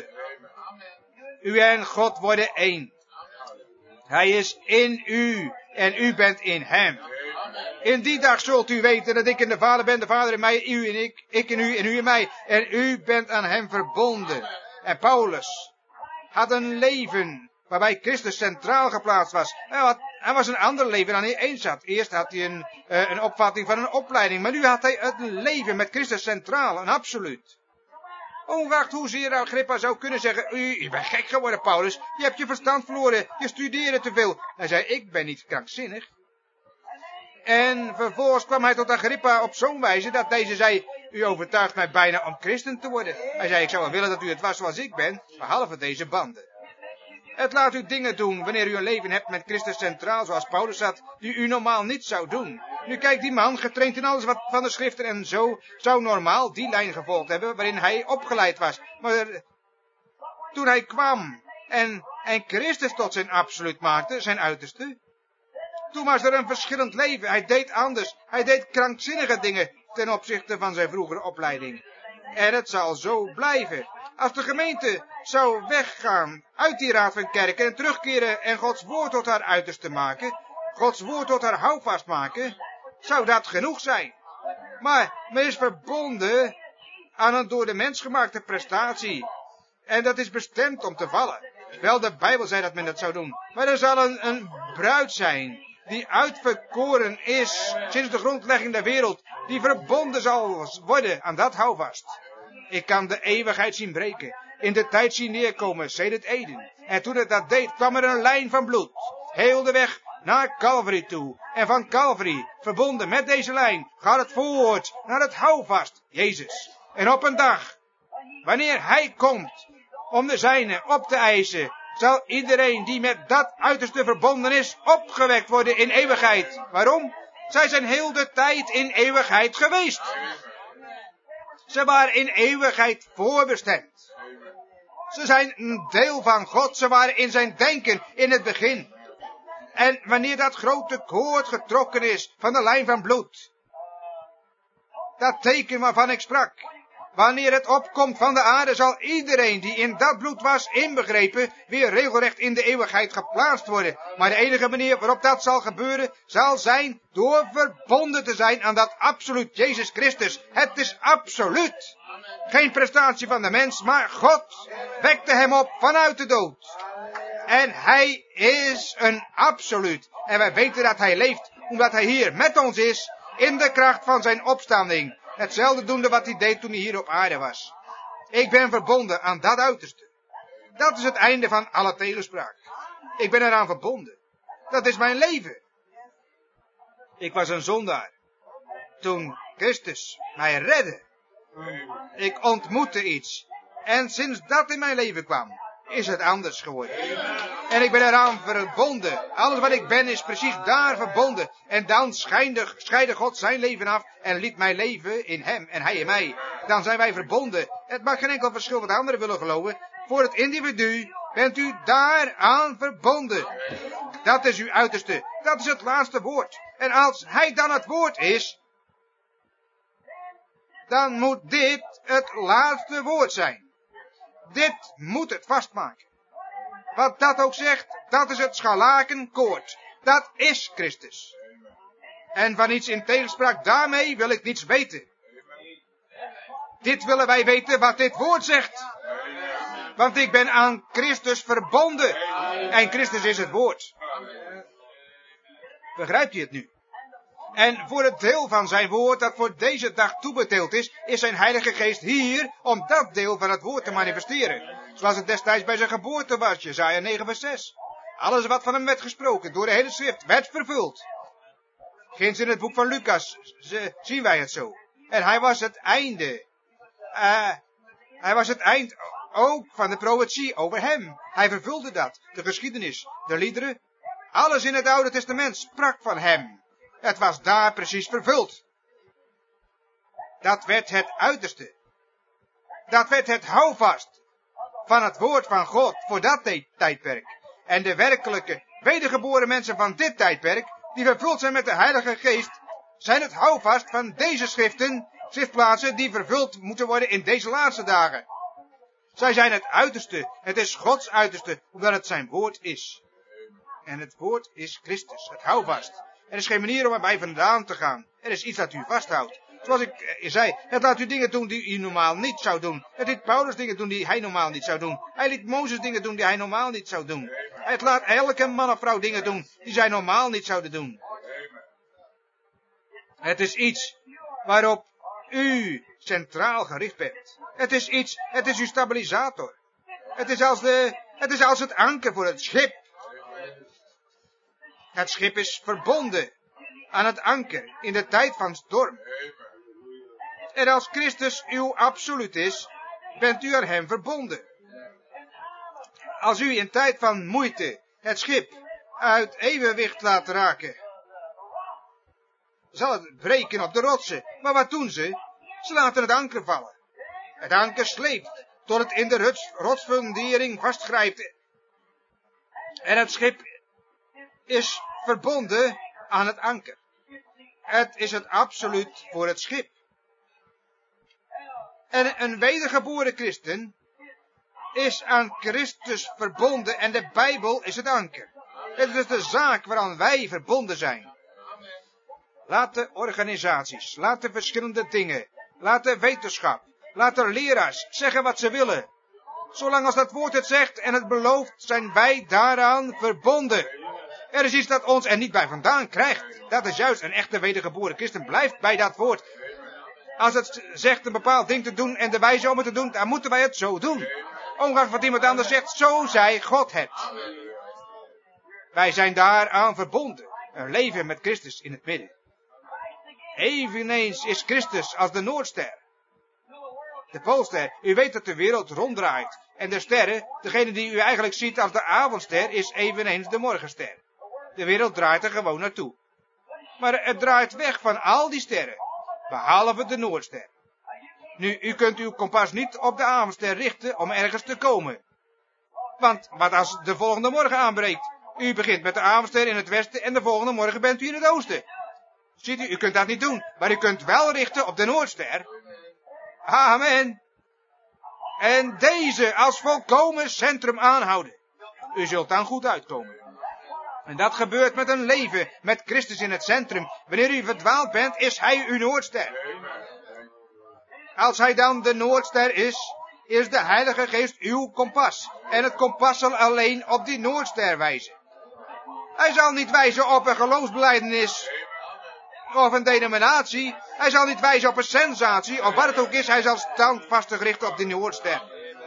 U en God worden één. Hij is in u en u bent in hem. In die dag zult u weten dat ik in de Vader ben, de Vader in mij, u en ik in u en u in mij. En u bent aan hem verbonden. En Paulus had een leven waarbij Christus centraal geplaatst was. Hij was een ander leven dan hij eens had. Eerst had hij een opvatting van een opleiding. Maar nu had hij een leven met Christus centraal. Een absoluut. Ongeacht hoezeer Agrippa zou kunnen zeggen. U bent gek geworden, Paulus. Je hebt je verstand verloren. Je studeerde te veel. Hij zei, ik ben niet krankzinnig. En vervolgens kwam hij tot Agrippa op zo'n wijze dat deze zei, u overtuigt mij bijna om christen te worden. Hij zei, ik zou wel willen dat u het was zoals ik ben, behalve deze banden. Het laat u dingen doen wanneer u een leven hebt met Christus centraal, zoals Paulus had, die u normaal niet zou doen. Nu kijkt die man, getraind in alles wat van de schriften en zo, zou normaal die lijn gevolgd hebben waarin hij opgeleid was. Maar toen hij kwam en Christus tot zijn absoluut maakte, zijn uiterste, toen was er een verschillend leven. Hij deed anders. Hij deed krankzinnige dingen ten opzichte van zijn vroegere opleiding. En het zal zo blijven. Als de gemeente zou weggaan uit die raad van kerken en terugkeren en Gods woord tot haar uiterste maken, Gods woord tot haar houvast maken, zou dat genoeg zijn. Maar men is verbonden aan een door de mens gemaakte prestatie. En dat is bestemd om te vallen. Wel, de Bijbel zei dat men dat zou doen. Maar er zal een bruid zijn die uitverkoren is sinds de grondlegging der wereld. Die verbonden zal worden aan dat houvast. Ik kan de eeuwigheid zien breken. In de tijd zien neerkomen, sedert Eden. En toen het dat deed, kwam er een lijn van bloed. Heel de weg naar Calvary toe. En van Calvary, verbonden met deze lijn, gaat het voort naar het houvast, Jezus. En op een dag, wanneer Hij komt om de zijne op te eisen, zal iedereen die met dat uiterste verbonden is, opgewekt worden in eeuwigheid. Waarom? Zij zijn heel de tijd in eeuwigheid geweest. Ze waren in eeuwigheid voorbestemd. Ze zijn een deel van God. Ze waren in zijn denken in het begin. En wanneer dat grote koord getrokken is van de lijn van bloed, dat teken waarvan ik sprak, wanneer het opkomt van de aarde, zal iedereen die in dat bloed was inbegrepen, weer regelrecht in de eeuwigheid geplaatst worden. Maar de enige manier waarop dat zal gebeuren, zal zijn door verbonden te zijn aan dat absoluut Jezus Christus. Het is absoluut. Geen prestatie van de mens, maar God wekte hem op vanuit de dood. En hij is een absoluut. En wij weten dat hij leeft, omdat hij hier met ons is, in de kracht van zijn opstanding. Hetzelfde doende wat hij deed toen hij hier op aarde was. Ik ben verbonden aan dat uiterste. Dat is het einde van alle tegenspraak. Ik ben eraan verbonden. Dat is mijn leven. Ik was een zondaar. Toen Christus mij redde. Ik ontmoette iets. En sinds dat in mijn leven kwam, is het anders geworden. En ik ben eraan verbonden. Alles wat ik ben is precies daar verbonden. En dan scheidde God zijn leven af en liet mij leven in hem en hij in mij. Dan zijn wij verbonden. Het maakt geen enkel verschil wat anderen willen geloven. Voor het individu bent u daaraan verbonden. Dat is uw uiterste. Dat is het laatste woord. En als hij dan het woord is, dan moet dit het laatste woord zijn. Dit moet het vastmaken. Wat dat ook zegt, dat is het scharlakenkoord. Dat is Christus. En van iets in tegenspraak daarmee wil ik niets weten. Dit willen wij weten wat dit woord zegt. Want ik ben aan Christus verbonden. En Christus is het woord. Begrijpt u het nu? En voor het deel van zijn woord dat voor deze dag toebedeeld is zijn Heilige Geest hier om dat deel van het woord te manifesteren. Zoals het destijds bij zijn geboorte was, Jesaja 9 vers 6. Alles wat van hem werd gesproken door de hele schrift werd vervuld. Ginds in het boek van Lucas zien wij het zo. En hij was het einde. Hij was het eind ook van de profetie over hem. Hij vervulde dat. De geschiedenis, de liederen, alles in het Oude Testament sprak van hem. Het was daar precies vervuld. Dat werd het uiterste. Dat werd het houvast van het woord van God voor dat tijdperk. En de werkelijke wedergeboren mensen van dit tijdperk, die vervuld zijn met de Heilige Geest, zijn het houvast van deze schriftplaatsen die vervuld moeten worden in deze laatste dagen. Zij zijn het uiterste. Het is Gods uiterste, omdat het zijn woord is. En het woord is Christus, het houvast. Er is geen manier om erbij vandaan te gaan. Er is iets dat u vasthoudt. Zoals ik zei, het laat u dingen doen die u normaal niet zou doen. Het liet Paulus dingen doen die hij normaal niet zou doen. Hij liet Mozes dingen doen die hij normaal niet zou doen. Het laat elke man of vrouw dingen doen die zij normaal niet zouden doen. Het is iets waarop u centraal gericht bent. Het is uw stabilisator. Het is als het anker voor het schip. Het schip is verbonden aan het anker in de tijd van storm. En als Christus uw absoluut is, bent u aan hem verbonden. Als u in tijd van moeite het schip uit evenwicht laat raken, zal het breken op de rotsen. Maar wat doen ze? Ze laten het anker vallen. Het anker sleept tot het in de rotsfundering vastgrijpt. En het schip is verbonden aan het anker. Het is het absoluut voor het schip. En een wedergeboren christen is aan Christus verbonden en de Bijbel is het anker. Het is de zaak waaraan wij verbonden zijn. Laat de organisaties, laat de verschillende dingen, laat de wetenschap, laat de leraars zeggen wat ze willen. Zolang als dat woord het zegt en het belooft, zijn wij daaraan verbonden. Er is iets dat ons er niet bij vandaan krijgt. Dat is juist, een echte wedergeboren christen blijft bij dat woord. Als het zegt een bepaald ding te doen en de wijze om het te doen, dan moeten wij het zo doen. Ongeacht wat iemand anders zegt, zo zei God het. Wij zijn daaraan verbonden. Een leven met Christus in het midden. Eveneens is Christus als de Noordster. De Poolster. U weet dat de wereld ronddraait. En de sterren, degene die u eigenlijk ziet als de avondster, is eveneens de morgenster. De wereld draait er gewoon naartoe. Maar het draait weg van al die sterren. Behalve de Noordster. Nu, u kunt uw kompas niet op de avondster richten om ergens te komen. Want wat als de volgende morgen aanbreekt? U begint met de avondster in het westen en de volgende morgen bent u in het oosten. Ziet u kunt dat niet doen, maar u kunt wel richten op de Noordster. Amen. En deze als volkomen centrum aanhouden. U zult dan goed uitkomen. En dat gebeurt met een leven met Christus in het centrum. Wanneer u verdwaald bent, is hij uw Noordster. Als hij dan de Noordster is de Heilige Geest uw kompas. En het kompas zal alleen op die Noordster wijzen. Hij zal niet wijzen op een geloofsbelijdenis of een denominatie. Hij zal niet wijzen op een sensatie of wat het ook is. Hij zal standvastig richten op die Noordster.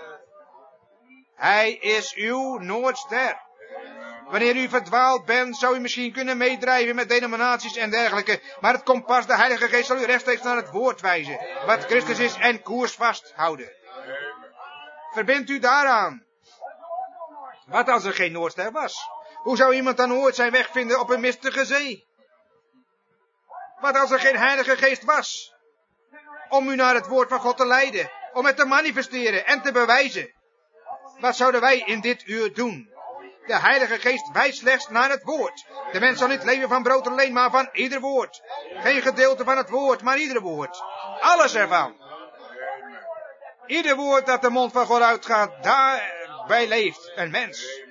Hij is uw Noordster. Wanneer u verdwaald bent, zou u misschien kunnen meedrijven met denominaties en dergelijke. Maar het kompas, de Heilige Geest, zal u rechtstreeks naar het woord wijzen. Wat Christus is en koers vasthouden. Verbindt u daaraan. Wat als er geen Noordster was? Hoe zou iemand dan ooit zijn weg vinden op een mistige zee? Wat als er geen Heilige Geest was? Om u naar het woord van God te leiden. Om het te manifesteren en te bewijzen. Wat zouden wij in dit uur doen? De Heilige Geest wijst slechts naar het woord. De mens zal niet leven van brood alleen, maar van ieder woord. Geen gedeelte van het woord, maar ieder woord. Alles ervan. Ieder woord dat de mond van God uitgaat, daarbij leeft een mens.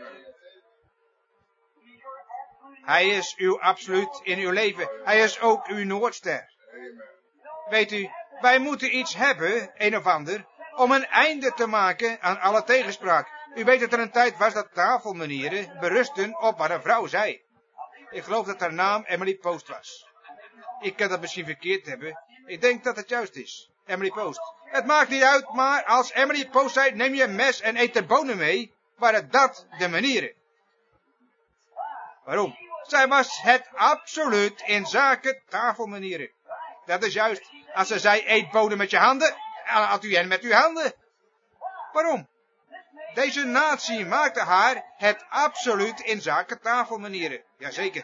Hij is uw absoluut in uw leven. Hij is ook uw Noordster. Weet u, wij moeten iets hebben, een of ander, om een einde te maken aan alle tegenspraak. U weet dat er een tijd was dat tafelmanieren berusten op wat een vrouw zei. Ik geloof dat haar naam Emily Post was. Ik kan dat misschien verkeerd hebben. Ik denk dat het juist is. Emily Post. Het maakt niet uit, maar als Emily Post zei, neem je een mes en eet de bonen mee, waren dat de manieren. Waarom? Zij was het absoluut in zaken tafelmanieren. Dat is juist. Als ze zei, eet bonen met je handen, at u hen met uw handen. Waarom? Deze natie maakte haar het absoluut in zaken tafelmanieren. Jazeker.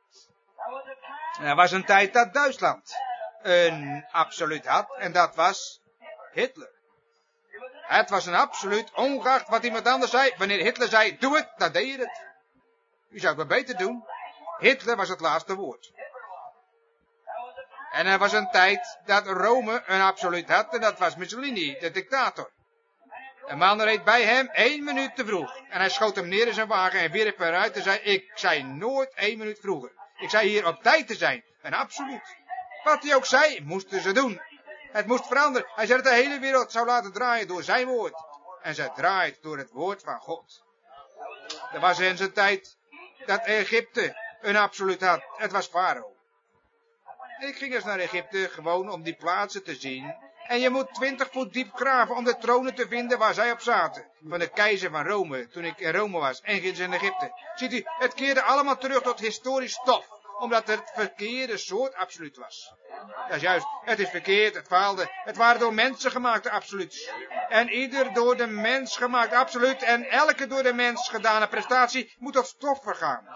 Er was een tijd dat Duitsland een absoluut had. En dat was Hitler. Het was een absoluut, ongeacht wat iemand anders zei. Wanneer Hitler zei, doe het, dan deed je het. U zou het maar beter doen. Hitler was het laatste woord. En er was een tijd dat Rome een absoluut had. En dat was Mussolini, de dictator. Een man reed bij hem 1 minuut te vroeg. En hij schoot hem neer in zijn wagen en wierp eruit en zei, ik zei nooit 1 minuut vroeger. Ik zei hier op tijd te zijn. En absoluut. Wat hij ook zei, moesten ze doen. Het moest veranderen. Hij zei dat de hele wereld zou laten draaien door zijn woord. En zij draait door het woord van God. Er was in zijn tijd dat Egypte een absoluut had. Het was Farao. Ik ging eens naar Egypte gewoon om die plaatsen te zien. En je moet 20 voet diep graven om de tronen te vinden waar zij op zaten. Van de keizer van Rome, toen ik in Rome was en in Egypte. Ziet u, het keerde allemaal terug tot historisch stof. Omdat het verkeerde soort absoluut was. Dat is juist, het is verkeerd, het faalde. Het waren door mensen gemaakte absoluuts. En ieder door de mens gemaakt absoluut en elke door de mens gedane prestatie moet tot stof vergaan.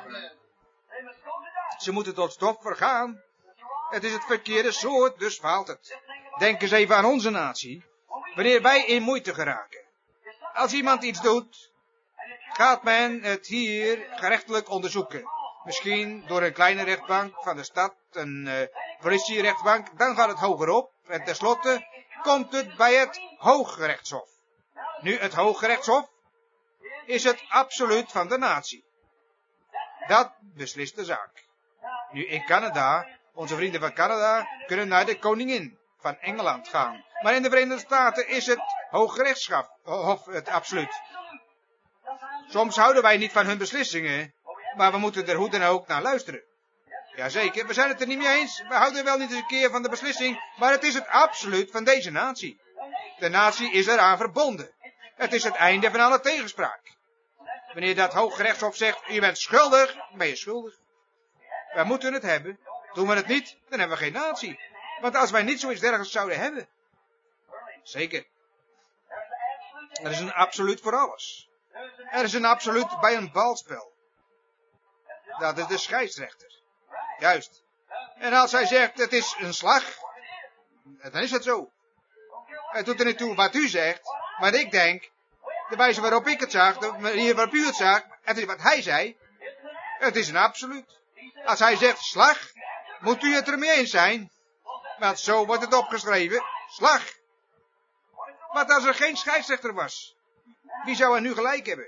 Ze moeten tot stof vergaan. Het is het verkeerde soort, dus faalt het. Denk eens even aan onze natie. Wanneer wij in moeite geraken. Als iemand iets doet, gaat men het hier gerechtelijk onderzoeken. Misschien door een kleine rechtbank van de stad, een politierechtbank. Dan gaat het hoger op. En tenslotte komt het bij het Hooggerechtshof. Nu, het Hooggerechtshof is het absoluut van de natie. Dat beslist de zaak. Nu, in Canada Onze vrienden van Canada kunnen naar de koningin van Engeland gaan. Maar in de Verenigde Staten is het Hooggerechtshof het absoluut. Soms houden wij niet van hun beslissingen, maar we moeten er hoe dan ook naar luisteren. Jazeker, we zijn het er niet mee eens. We houden wel niet eens een keer van de beslissing, maar het is het absoluut van deze natie. De natie is eraan verbonden. Het is het einde van alle tegenspraak. Wanneer dat Hooggerechtshof zegt, je bent schuldig, ben je schuldig. Wij moeten het hebben. Doen we het niet, dan hebben we geen natie. Want als wij niet zoiets dergelijks zouden hebben. Zeker. Er is een absoluut voor alles. Er is een absoluut bij een balspel. Dat is de scheidsrechter. Juist. En als hij zegt, het is een slag, dan is het zo. Het doet er niet toe wat u zegt, maar ik denk, de wijze waarop ik het zag, de manier waarop u het zag, het is wat hij zei, het is een absoluut. Als hij zegt slag, moet u het ermee eens zijn. Want zo wordt het opgeschreven, slag. Wat als er geen scheidsrechter was? Wie zou er nu gelijk hebben?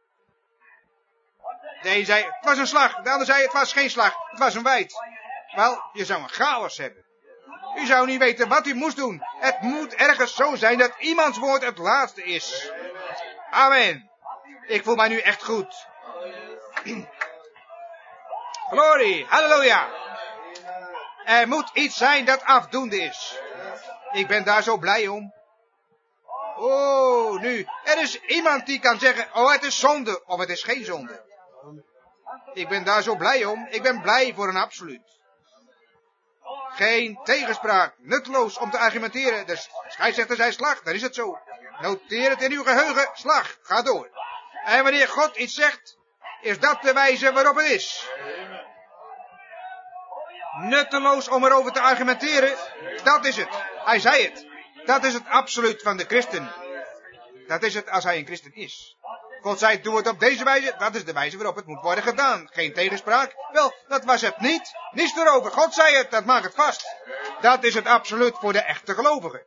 De een zei, het was een slag. De ander zei, het was geen slag. Het was een wijd. Wel, je zou een chaos hebben. U zou niet weten wat u moest doen. Het moet ergens zo zijn dat iemands woord het laatste is. Amen. Ik voel mij nu echt goed. Glorie, halleluja. Er moet iets zijn dat afdoende is. Ik ben daar zo blij om. Oh, nu. Er is iemand die kan zeggen, oh het is zonde, of het is geen zonde. Ik ben daar zo blij om. Ik ben blij voor een absoluut. Geen tegenspraak. Nutteloos om te argumenteren. De scheidsrechter zei slag, dan is het zo. Noteer het in uw geheugen. Slag, ga door. En wanneer God iets zegt, is dat de wijze waarop het is. Nutteloos om erover te argumenteren, dat is het. Hij zei het. Dat is het absoluut van de christen. Dat is het als hij een christen is. God zei, doe het op deze wijze. Dat is de wijze waarop het moet worden gedaan. Geen tegenspraak. Wel, dat was het niet. Niets erover. God zei het, dat maakt het vast. Dat is het absoluut voor de echte gelovigen.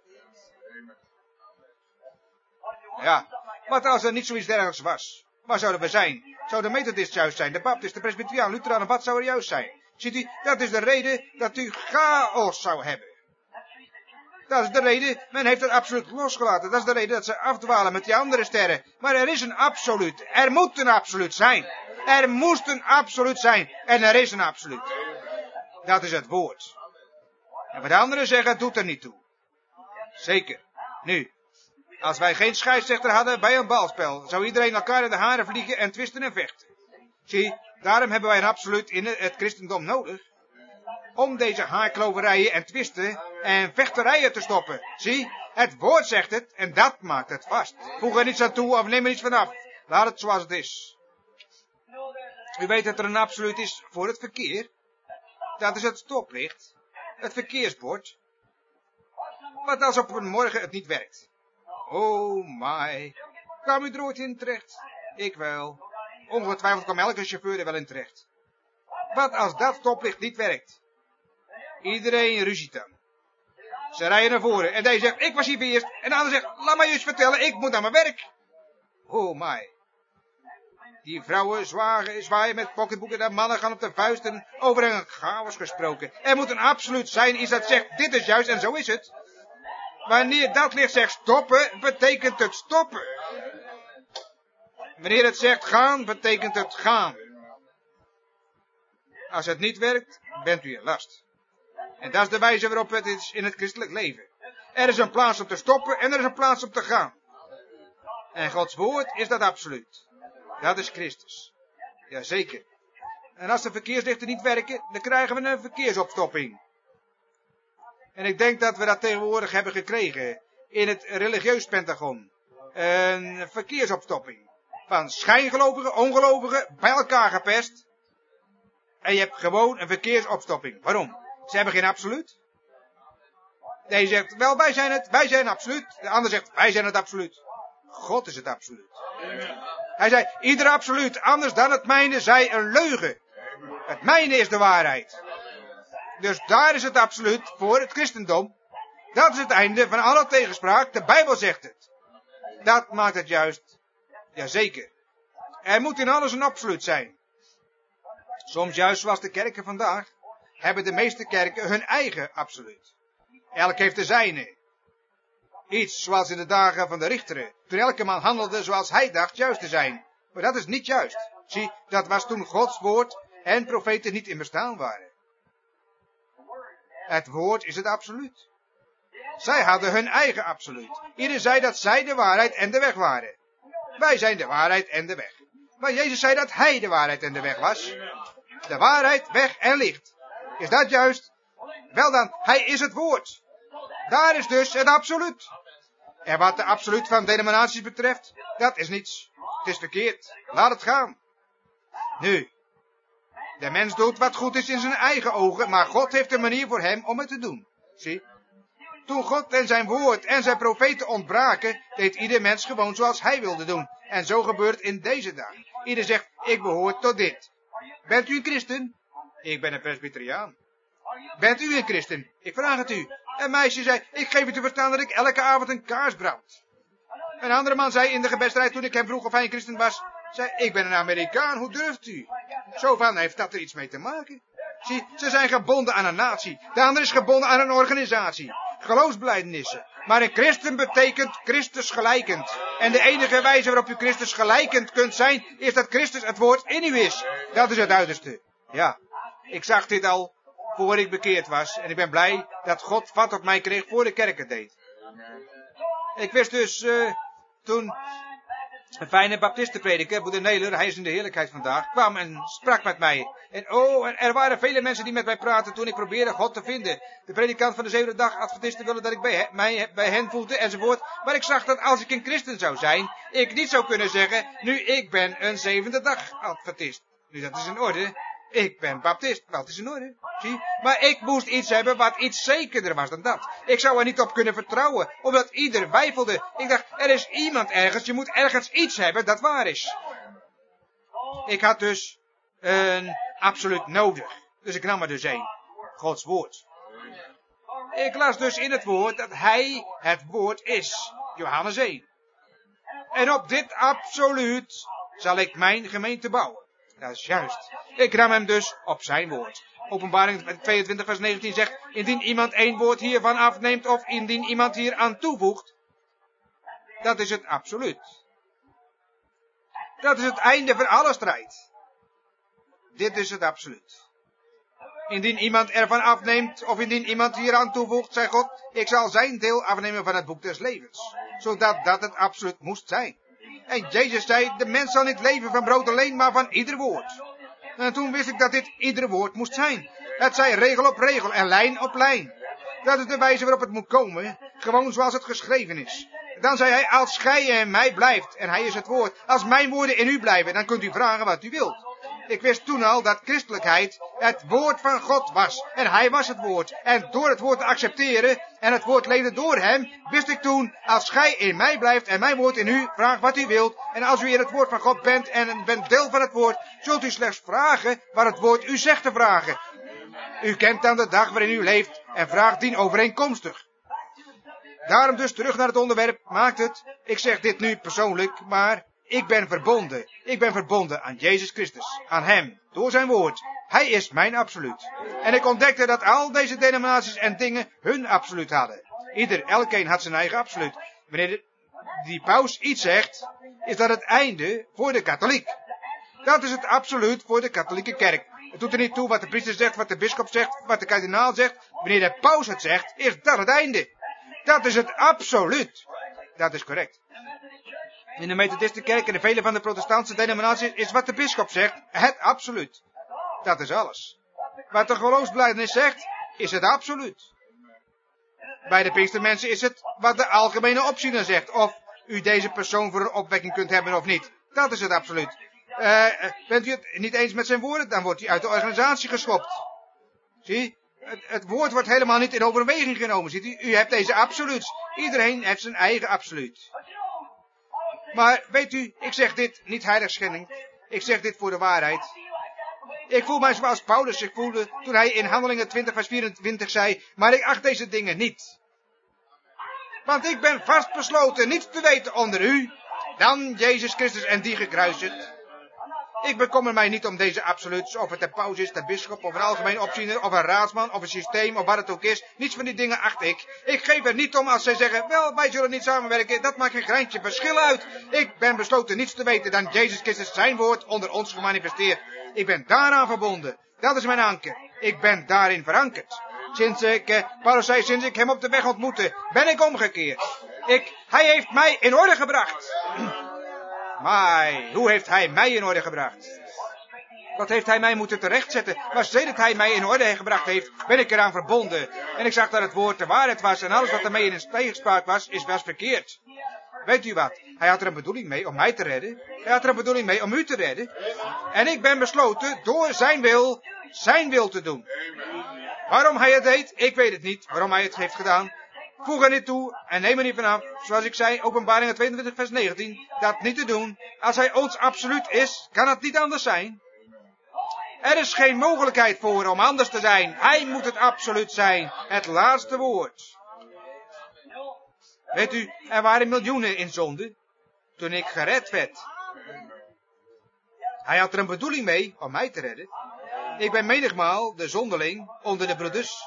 Ja, wat als er niet zoiets dergelijks was? Waar zouden we zijn? Zou de Methodist juist zijn? De Baptist, de Presbyteriaan, Lutheraan, wat zou er juist zijn? Ziet u, dat is de reden dat u chaos zou hebben. Dat is de reden, men heeft het absoluut losgelaten. Dat is de reden dat ze afdwalen met die andere sterren. Maar er is een absoluut. Er moet een absoluut zijn. Er moest een absoluut zijn. En er is een absoluut. Dat is het woord. En wat de anderen zeggen, het doet er niet toe. Zeker. Nu, als wij geen scheidsrechter hadden bij een balspel, zou iedereen elkaar in de haren vliegen en twisten en vechten. Zie, daarom hebben wij een absoluut in het christendom nodig. Om deze haarkloverijen en twisten en vechterijen te stoppen. Zie, het woord zegt het en dat maakt het vast. Voeg er niets aan toe of neem er niets vanaf. Laat het zoals het is. U weet dat er een absoluut is voor het verkeer. Dat is het stoplicht. Het verkeersbord. Wat als op een morgen het niet werkt? Oh my. Kwam u er ooit in terecht? Ik wel. Ongetwijfeld kwam elke chauffeur er wel in terecht. Wat als dat stoplicht niet werkt? Iedereen ruziet dan. Ze rijden naar voren en die zegt, ik was hier eerst. En de ander zegt, laat mij eens vertellen, ik moet naar mijn werk. Oh my. Die vrouwen zwaaien met pocketboeken, de mannen gaan op de vuisten, over een chaos gesproken. Er moet een absoluut zijn, iets dat zegt, dit is juist en zo is het. Wanneer dat licht zegt stoppen, betekent het stoppen. Wanneer het zegt gaan, betekent het gaan. Als het niet werkt, bent u in last. En dat is de wijze waarop het is in het christelijk leven. Er is een plaats om te stoppen en er is een plaats om te gaan. En Gods woord is dat absoluut. Dat is Christus. Jazeker. En als de verkeerslichten niet werken, dan krijgen we een verkeersopstopping. En ik denk dat we dat tegenwoordig hebben gekregen in het religieus Pentagon. Een verkeersopstopping. Van schijngelovigen, ongelovigen, bij elkaar gepest. En je hebt gewoon een verkeersopstopping. Waarom? Ze hebben geen absoluut. De een zegt, wel wij zijn absoluut. De ander zegt, wij zijn het absoluut. God is het absoluut. Hij zei, ieder absoluut, anders dan het mijne, zij een leugen. Het mijne is de waarheid. Dus daar is het absoluut voor het christendom. Dat is het einde van alle tegenspraak. De Bijbel zegt het. Dat maakt het juist. Jazeker. Er moet in alles een absoluut zijn. Soms juist zoals de kerken vandaag. hebben de meeste kerken hun eigen absoluut. Elk heeft de zijne. Iets zoals in de dagen van de richteren, toen elke man handelde zoals hij dacht juist te zijn. Maar dat is niet juist. Zie, dat was toen Gods woord en profeten niet in bestaan waren. Het woord is het absoluut. Zij hadden hun eigen absoluut. Ieder zei dat zij de waarheid en de weg waren. Wij zijn de waarheid en de weg. Maar Jezus zei dat hij de waarheid en de weg was. De waarheid, weg en licht. Is dat juist? Wel dan, hij is het woord. Daar is dus het absoluut. En wat de absoluut van denominaties betreft, dat is niets. Het is verkeerd. Laat het gaan. Nu, de mens doet wat goed is in zijn eigen ogen, maar God heeft een manier voor hem om het te doen. Zie? Toen God en zijn woord en zijn profeten ontbraken, deed ieder mens gewoon zoals hij wilde doen. En zo gebeurt het in deze dag. Ieder zegt, ik behoor tot dit. Bent u een christen? Ik ben een presbyteriaan. Bent u een christen? Ik vraag het u. Een meisje zei, ik geef u te verstaan dat ik elke avond een kaars brand. Een andere man zei in de gebedstrijd toen ik hem vroeg of hij een christen was, zei, ik ben een Amerikaan, hoe durft u? Zo van, heeft dat er iets mee te maken? Zie, ze zijn gebonden aan een natie. De andere is gebonden aan een organisatie. Geloofsbelijdenissen. Maar een christen betekent Christus gelijkend. En de enige wijze waarop u Christus gelijkend kunt zijn, is dat Christus het woord in u is. Dat is het uiterste. Ja, ik zag dit al voor ik bekeerd was. En ik ben blij dat God vat op mij kreeg voor de kerk het deed. Ik wist dus, toen een fijne baptistenprediker, broeder Neler, hij is in de heerlijkheid vandaag, kwam en sprak met mij. En er waren vele mensen die met mij praten toen ik probeerde God te vinden. De predikant van de zevende dag Adventisten willen dat ik mij bij hen voelde enzovoort. Maar ik zag dat als ik een christen zou zijn, ik niet zou kunnen zeggen, nu ik ben een zevende dag Adventist. Nu dat is in orde. Ik ben baptist, dat is in orde. Zie? Maar ik moest iets hebben wat iets zekerder was dan dat. Ik zou er niet op kunnen vertrouwen, omdat ieder weifelde. Ik dacht, er is iemand ergens, je moet ergens iets hebben dat waar is. Ik had dus een absoluut nodig. Dus ik nam er dus een. Gods woord. Ik las dus in het woord dat hij het woord is. Johannes 1. En op dit absoluut zal ik mijn gemeente bouwen. Dat is juist. Ik nam hem dus op zijn woord. Openbaring 22 vers 19 zegt, indien iemand één woord hiervan afneemt of indien iemand hier aan toevoegt, dat is het absoluut. Dat is het einde van alle strijd. Dit is het absoluut. Indien iemand ervan afneemt of indien iemand hier aan toevoegt, zei God, ik zal zijn deel afnemen van het boek des levens. Zodat dat het absoluut moest zijn. En Jezus zei, de mens zal niet leven van brood alleen, maar van ieder woord. En toen wist ik dat dit ieder woord moest zijn. Het zei regel op regel en lijn op lijn. Dat is de wijze waarop het moet komen, gewoon zoals het geschreven is. Dan zei hij, als gij in mij blijft, en hij is het woord, als mijn woorden in u blijven, dan kunt u vragen wat u wilt. Ik wist toen al dat christelijkheid het woord van God was. En hij was het woord. En door het woord te accepteren en het woord leefde door hem, wist ik toen, als gij in mij blijft en mijn woord in u, vraag wat u wilt. En als u in het woord van God bent en bent deel van het woord, zult u slechts vragen wat het woord u zegt te vragen. U kent dan de dag waarin u leeft en vraagt dien overeenkomstig. Daarom dus terug naar het onderwerp, maakt het, ik zeg dit nu persoonlijk, maar ik ben verbonden. Ik ben verbonden aan Jezus Christus, aan hem, door zijn woord. Hij is mijn absoluut. En ik ontdekte dat al deze denominaties en dingen hun absoluut hadden. Elkeen had zijn eigen absoluut. Wanneer die paus iets zegt, is dat het einde voor de katholiek. Dat is het absoluut voor de katholieke kerk. Het doet er niet toe wat de priester zegt, wat de bisschop zegt, wat de kardinaal zegt. Wanneer de paus het zegt, is dat het einde. Dat is het absoluut. Dat is correct. In de Methodistenkerk en de vele van de protestantse denominaties is wat de bisschop zegt het absoluut. Dat is alles. Wat de geloofsbelijdenis zegt, is het absoluut. Bij de Pinkstermensen is het wat de algemene opziener zegt. Of u deze persoon voor een opwekking kunt hebben of niet. Dat is het absoluut. Bent u het niet eens met zijn woorden, dan wordt hij uit de organisatie geschopt. Zie, het woord wordt helemaal niet in overweging genomen. Ziet u, u hebt deze absoluut. Iedereen heeft zijn eigen absoluut. Maar weet u, ik zeg dit niet heiligschenning. Ik zeg dit voor de waarheid. Ik voel mij zoals Paulus zich voelde toen hij in Handelingen 20 vers 24 zei, maar ik acht deze dingen niet. Want ik ben vastbesloten niets te weten onder u dan Jezus Christus en die gekruisigd. Ik bekommer mij niet om deze absolutes, of het de paus is, de bisschop, of een algemeen opziener, of een raadsman, of een systeem, of wat het ook is. Niets van die dingen acht ik. Ik geef er niet om als zij zeggen, wel, wij zullen niet samenwerken. Dat maakt geen greintje verschil uit. Ik ben besloten niets te weten dan Jezus Christus zijn woord onder ons gemanifesteerd. Ik ben daaraan verbonden. Dat is mijn anker. Ik ben daarin verankerd. Paulus zei, sinds ik hem op de weg ontmoette, ben ik omgekeerd. Hij heeft mij in orde gebracht. Maar hoe heeft hij mij in orde gebracht? Wat heeft hij mij moeten terechtzetten? Maar sedert hij mij in orde gebracht heeft, ben ik eraan verbonden. En ik zag dat het woord de waarheid was en alles wat ermee in tegenspraak was verkeerd. Weet u wat? Hij had er een bedoeling mee om mij te redden. Hij had er een bedoeling mee om u te redden. En ik ben besloten door zijn wil te doen. Waarom hij het deed, ik weet het niet. Waarom hij het heeft gedaan. Voeg er niet toe en neem er niet vanaf. Zoals ik zei, Openbaringen 22 vers 19. Dat niet te doen. Als hij ons absoluut is, kan het niet anders zijn. Er is geen mogelijkheid voor om anders te zijn. Hij moet het absoluut zijn. Het laatste woord. Weet u, er waren miljoenen in zonde. Toen ik gered werd. Hij had er een bedoeling mee om mij te redden. Ik ben menigmaal de zonderling onder de broeders.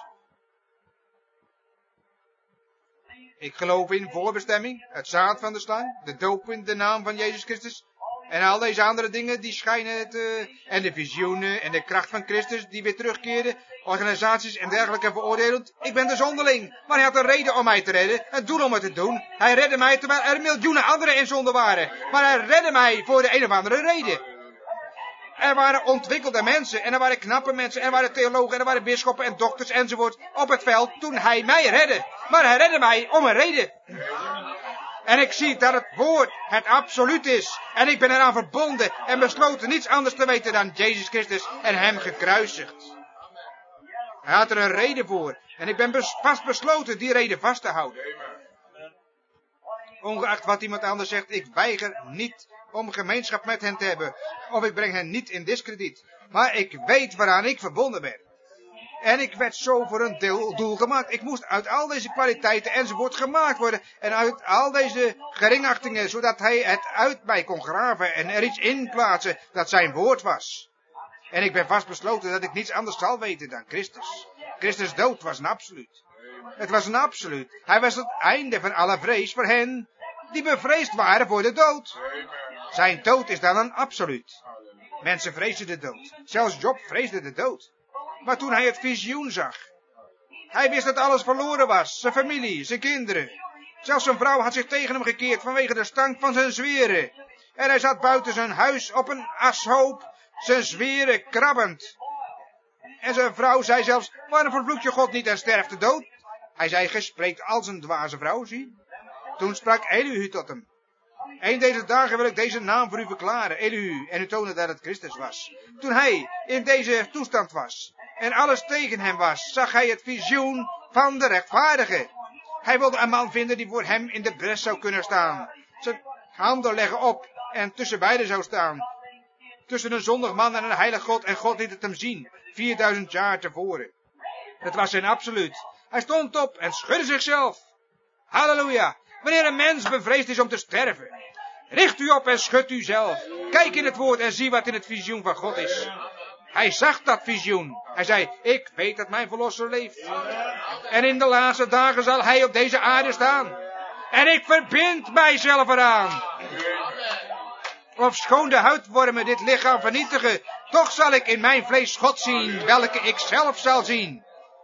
Ik geloof in voorbestemming, het zaad van de slang, de doop in de naam van Jezus Christus. En al deze andere dingen die schijnen en de visioenen en de kracht van Christus die weer terugkeerden. Organisaties en dergelijke veroordelend. Ik ben de zonderling, maar hij had een reden om mij te redden. Een doel om het te doen. Hij redde mij terwijl er miljoenen anderen in zonde waren. Maar hij redde mij voor de een of andere reden. Er waren ontwikkelde mensen en er waren knappe mensen en er waren theologen en er waren bisschoppen en dokters enzovoort op het veld toen hij mij redde. Maar hij redde mij om een reden. En ik zie dat het woord het absoluut is. En ik ben eraan verbonden en besloten niets anders te weten dan Jezus Christus en hem gekruisigd. Hij had er een reden voor. En ik ben vast besloten die reden vast te houden. Ongeacht wat iemand anders zegt, ik weiger niet om gemeenschap met hen te hebben. Of ik breng hen niet in diskrediet. Maar ik weet waaraan ik verbonden ben. En ik werd zo voor een doel gemaakt. Ik moest uit al deze kwaliteiten enzovoort gemaakt worden. En uit al deze geringachtingen, zodat hij het uit mij kon graven en er iets in plaatsen dat zijn woord was. En ik ben vast besloten dat ik niets anders zal weten dan Christus. Christus dood was een absoluut. Het was een absoluut. Hij was het einde van alle vrees voor hen die bevreesd waren voor de dood. Zijn dood is dan een absoluut. Mensen vreesden de dood. Zelfs Job vreesde de dood. Maar toen hij het visioen zag, hij wist dat alles verloren was. Zijn familie, zijn kinderen. Zelfs zijn vrouw had zich tegen hem gekeerd vanwege de stank van zijn zweren. En hij zat buiten zijn huis op een ashoop, zijn zweren krabbend. En zijn vrouw zei zelfs, waarom vervloekt je God niet en sterft de dood? Hij zei, ge spreekt als een dwaze vrouw, zie. Toen sprak Elihu tot hem. Een deze dagen wil ik deze naam voor u verklaren, Elihu, en u tonen dat het Christus was. Toen hij in deze toestand was en alles tegen hem was, zag hij het visioen van de rechtvaardige. Hij wilde een man vinden die voor hem in de bres zou kunnen staan. Zijn handen leggen op en tussen beiden zou staan. Tussen een zondig man en een heilig God, en God liet het hem zien, 4000 jaar tevoren. Het was zijn absoluut. Hij stond op en schudde zichzelf. Halleluja. Wanneer een mens bevreesd is om te sterven, richt u op en schud u zelf. Kijk in het woord en zie wat in het visioen van God is. Hij zag dat visioen. Hij zei, ik weet dat mijn verlosser leeft. En in de laatste dagen zal hij op deze aarde staan. En ik verbind mijzelf eraan. Ofschoon de huidwormen dit lichaam vernietigen, toch zal ik in mijn vlees God zien, welke ik zelf zal zien.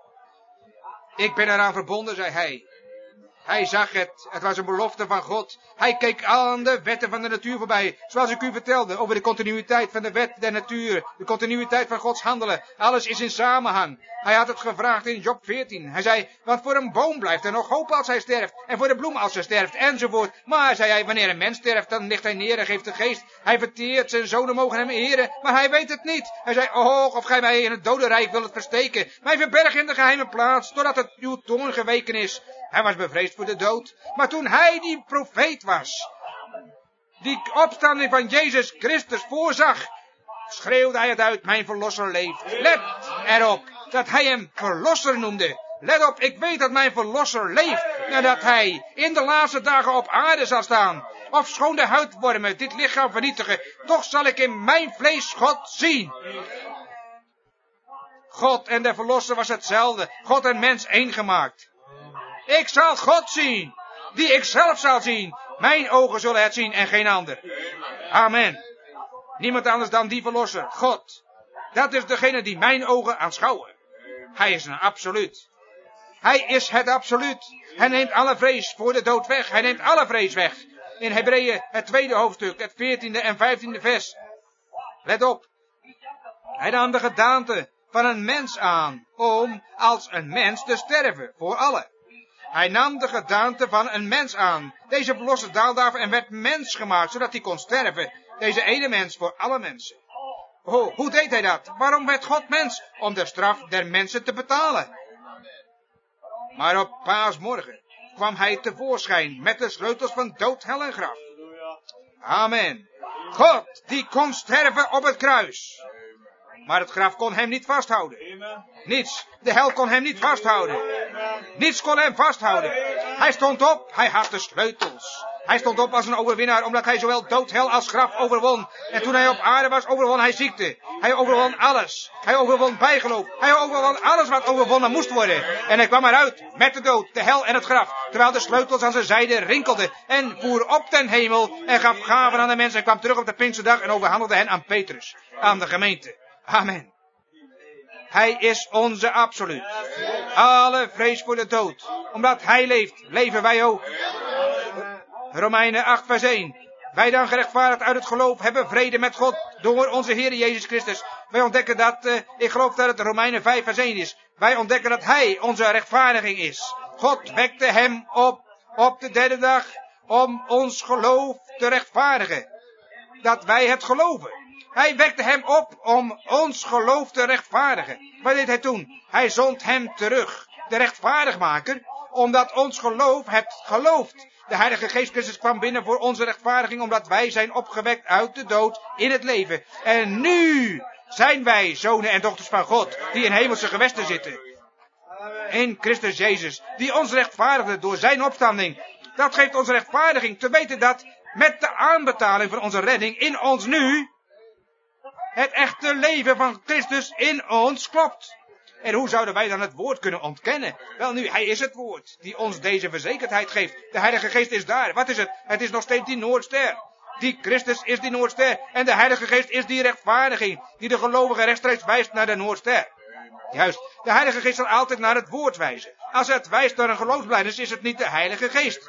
Ik ben eraan verbonden, zei hij. Hij zag het. Het was een belofte van God. Hij keek aan de wetten van de natuur voorbij. Zoals ik u vertelde over de continuïteit van de wet der natuur. De continuïteit van Gods handelen. Alles is in samenhang. Hij had het gevraagd in Job 14. Hij zei, want voor een boom blijft er nog hoop als hij sterft. En voor de bloem als ze sterft, enzovoort. Maar, zei hij, wanneer een mens sterft, dan ligt hij neer en geeft de geest. Hij verteert, zijn zonen mogen hem eren. Maar hij weet het niet. Hij zei, oh, of gij mij in het dodenrijk wilt versteken. Mij verberg in de geheime plaats, totdat het uw toorn geweken is. Hij was bevreesd voor de dood. Maar toen hij die profeet was, die opstanding van Jezus Christus voorzag, schreeuwde hij het uit, mijn verlosser leeft. Let erop dat hij hem verlosser noemde. Let op, ik weet dat mijn verlosser leeft en dat hij in de laatste dagen op aarde zal staan. Ofschoon de huidwormen dit lichaam vernietigen, toch zal ik in mijn vlees God zien. God en de Verlosser was hetzelfde. God en mens één gemaakt. Ik zal God zien, die ik zelf zal zien. Mijn ogen zullen het zien en geen ander. Amen. Niemand anders dan die Verlosser, God. Dat is degene die mijn ogen aanschouwen. Hij is een absoluut. Hij is het absoluut. Hij neemt alle vrees voor de dood weg. Hij neemt alle vrees weg. In Hebreeën, het 2e hoofdstuk, het 14e en 15e vers. Let op. Hij nam de gedaante van een mens aan, om als een mens te sterven, voor allen. Hij nam de gedaante van een mens aan. Deze Verlosser daalde af en werd mens gemaakt, zodat hij kon sterven. Deze ene mens voor alle mensen. Oh, hoe deed hij dat? Waarom werd God mens? Om de straf der mensen te betalen. Maar op paasmorgen kwam hij tevoorschijn met de sleutels van dood, hel en graf. Amen. God, die kon sterven op het kruis. Maar het graf kon hem niet vasthouden. Niets. De hel kon hem niet vasthouden. Niets kon hem vasthouden. Hij stond op. Hij had de sleutels. Hij stond op als een overwinnaar, omdat hij zowel dood, hel als graf overwon. En toen hij op aarde was, overwon hij ziekte. Hij overwon alles. Hij overwon bijgeloof. Hij overwon alles wat overwonnen moest worden. En hij kwam eruit met de dood, de hel en het graf. Terwijl de sleutels aan zijn zijde rinkelden. En voer op ten hemel en gaf gaven aan de mensen. En kwam terug op de Pinksterdag en overhandigde hen aan Petrus. Aan de gemeente. Amen. Hij is onze absoluut. Alle vrees voor de dood. Omdat hij leeft, leven wij ook. Romeinen 8 vers 1. Wij dan gerechtvaardigd uit het geloof hebben vrede met God door onze Heer Jezus Christus. Wij ontdekken dat, ik geloof dat het Romeinen 5 vers 1 is. Wij ontdekken dat hij onze rechtvaardiging is. God wekte hem op de derde dag om ons geloof te rechtvaardigen. Dat wij het geloven. Hij wekte hem op om ons geloof te rechtvaardigen. Wat deed hij toen? Hij zond hem terug, de rechtvaardigmaker, omdat ons geloof het gelooft. De Heilige Geest Christus kwam binnen voor onze rechtvaardiging, omdat wij zijn opgewekt uit de dood in het leven. En nu zijn wij zonen en dochters van God, die in hemelse gewesten zitten. In Christus Jezus, die ons rechtvaardigde door zijn opstanding. Dat geeft ons rechtvaardiging, te weten dat met de aanbetaling van onze redding in ons nu het echte leven van Christus in ons klopt. En hoe zouden wij dan het woord kunnen ontkennen? Wel nu, hij is het woord die ons deze verzekerdheid geeft. De Heilige Geest is daar. Wat is het? Het is nog steeds die Noordster. Die Christus is die Noordster. En de Heilige Geest is die rechtvaardiging die de gelovige rechtstreeks wijst naar de Noordster. Juist, de Heilige Geest zal altijd naar het woord wijzen. Als het wijst naar een geloofsbelijdenis, is het niet de Heilige Geest.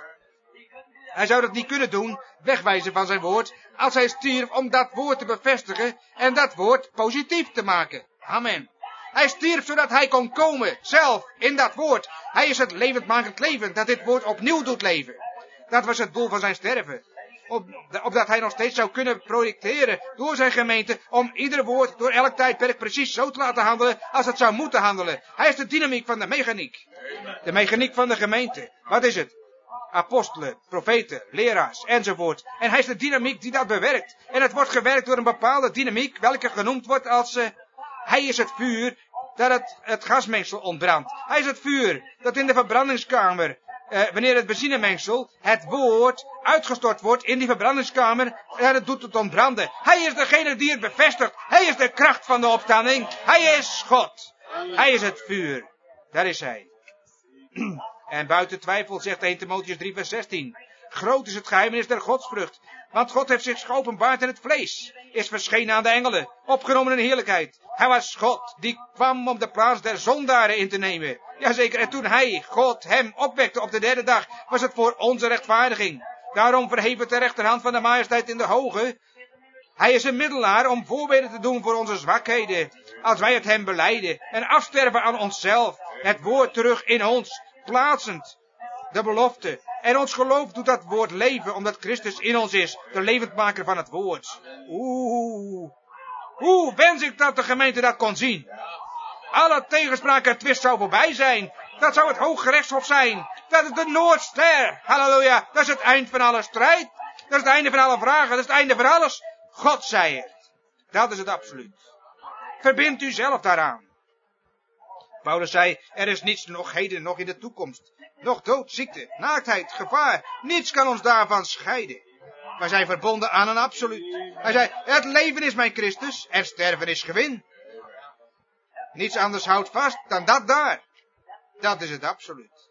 Hij zou dat niet kunnen doen, wegwijzen van zijn woord, als hij stierf om dat woord te bevestigen en dat woord positief te maken. Amen. Hij stierf zodat hij kon komen, zelf, in dat woord. Hij is het levendmakend leven, dat dit woord opnieuw doet leven. Dat was het doel van zijn sterven. Opdat hij nog steeds zou kunnen projecteren door zijn gemeente, om ieder woord door elk tijdperk precies zo te laten handelen als het zou moeten handelen. Hij is de dynamiek van de mechaniek. De mechaniek van de gemeente. Wat is het? Apostelen, profeten, leraars, enzovoort. En hij is de dynamiek die dat bewerkt. En het wordt gewerkt door een bepaalde dynamiek, welke genoemd wordt als, hij is het vuur dat het gasmengsel ontbrandt. Hij is het vuur dat in de verbrandingskamer, wanneer het benzinemengsel, het woord, uitgestort wordt in die verbrandingskamer, en het doet het ontbranden. Hij is degene die het bevestigt. Hij is de kracht van de opstanding. Hij is God. Hij is het vuur. Daar is hij. En buiten twijfel zegt 1 Timotheüs 3 vers 16. Groot is het geheimenis der godsvrucht. Want God heeft zich geopenbaard in het vlees. Is verschenen aan de engelen. Opgenomen in heerlijkheid. Hij was God. Die kwam om de plaats der zondaren in te nemen. Jazeker. En toen hij, God, hem opwekte op de derde dag. Was het voor onze rechtvaardiging. Daarom verheef het de rechterhand van de majesteit in de hoge. Hij is een middelaar om voorbeden te doen voor onze zwakheden. Als wij het hem belijden. En afsterven aan onszelf. Het woord terug in ons. Plaatsend. De belofte. En ons geloof doet dat woord leven, omdat Christus in ons is, de levendmaker van het woord. Hoe wens ik dat de gemeente dat kon zien. Alle tegenspraak en twist zou voorbij zijn. Dat zou het Hooggerechtshof zijn. Dat is de Noordster. Halleluja. Dat is het eind van alle strijd. Dat is het einde van alle vragen. Dat is het einde van alles. God zei het. Dat is het absoluut. Verbind u zelf daaraan. Paulus zei, er is niets nog heden, nog in de toekomst. Nog dood, ziekte, naaktheid, gevaar. Niets kan ons daarvan scheiden. Wij zijn verbonden aan een absoluut. Hij zei, het leven is mijn Christus en sterven is gewin. Niets anders houdt vast dan dat daar. Dat is het absoluut.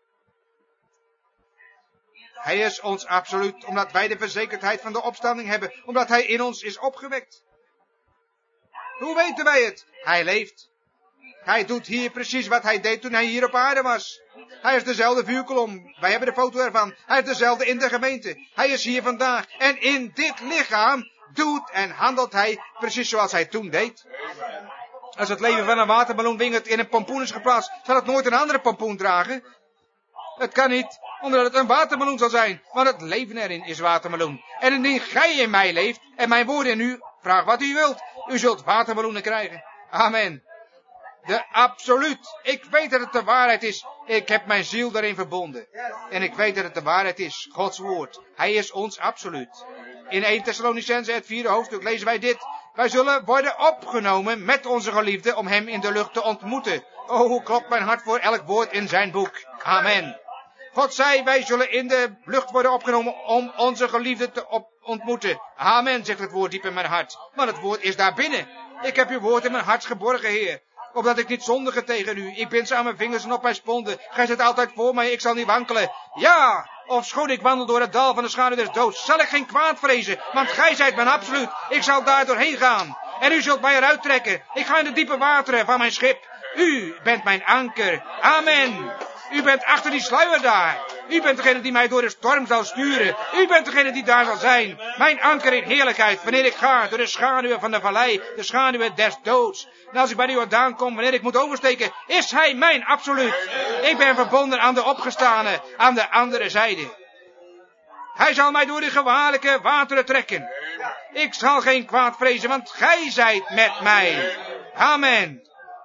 Hij is ons absoluut, omdat wij de verzekerdheid van de opstanding hebben, omdat hij in ons is opgewekt. Hoe weten wij het? Hij leeft. Hij doet hier precies wat hij deed toen hij hier op aarde was. Hij is dezelfde vuurkolom. Wij hebben de foto ervan. Hij is dezelfde in de gemeente. Hij is hier vandaag. En in dit lichaam doet en handelt hij precies zoals hij toen deed. Als het leven van een waterballon wingerd in een pompoen is geplaatst, zal het nooit een andere pompoen dragen. Het kan niet, omdat het een watermeloen zal zijn. Want het leven erin is watermeloen. En indien gij in mij leeft en mijn woorden in u, vraag wat u wilt. U zult watermeloenen krijgen. Amen. De absoluut. Ik weet dat het de waarheid is. Ik heb mijn ziel daarin verbonden. En ik weet dat het de waarheid is. Gods woord. Hij is ons absoluut. In 1 Thessalonicenzen, het 4e hoofdstuk, lezen wij dit. Wij zullen worden opgenomen met onze geliefde om hem in de lucht te ontmoeten. Oh, hoe klopt mijn hart voor elk woord in zijn boek. Amen. God zei, wij zullen in de lucht worden opgenomen om onze geliefde te ontmoeten. Amen, zegt het woord diep in mijn hart. Maar het woord is daar binnen. Ik heb uw woord in mijn hart geborgen, Heer. Opdat ik niet zondige tegen u. Ik bind ze aan mijn vingers en op mijn sponden. Gij zit altijd voor mij, ik zal niet wankelen. Ja, ofschoon ik wandel door het dal van de schaduw des doods, zal ik geen kwaad vrezen. Want gij zijt mijn absoluut. Ik zal daar doorheen gaan. En u zult mij eruit trekken. Ik ga in de diepe wateren van mijn schip. U bent mijn anker. Amen. U bent achter die sluier daar. U bent degene die mij door de storm zal sturen. U bent degene die daar zal zijn. Mijn anker in heerlijkheid, wanneer ik ga door de schaduwen van de vallei, de schaduwen des doods. En als ik bij de Jordaan kom, wanneer ik moet oversteken, is hij mijn absoluut. Ik ben verbonden aan de opgestane, aan de andere zijde. Hij zal mij door de gevaarlijke wateren trekken. Ik zal geen kwaad vrezen, want gij zijt met mij. Amen.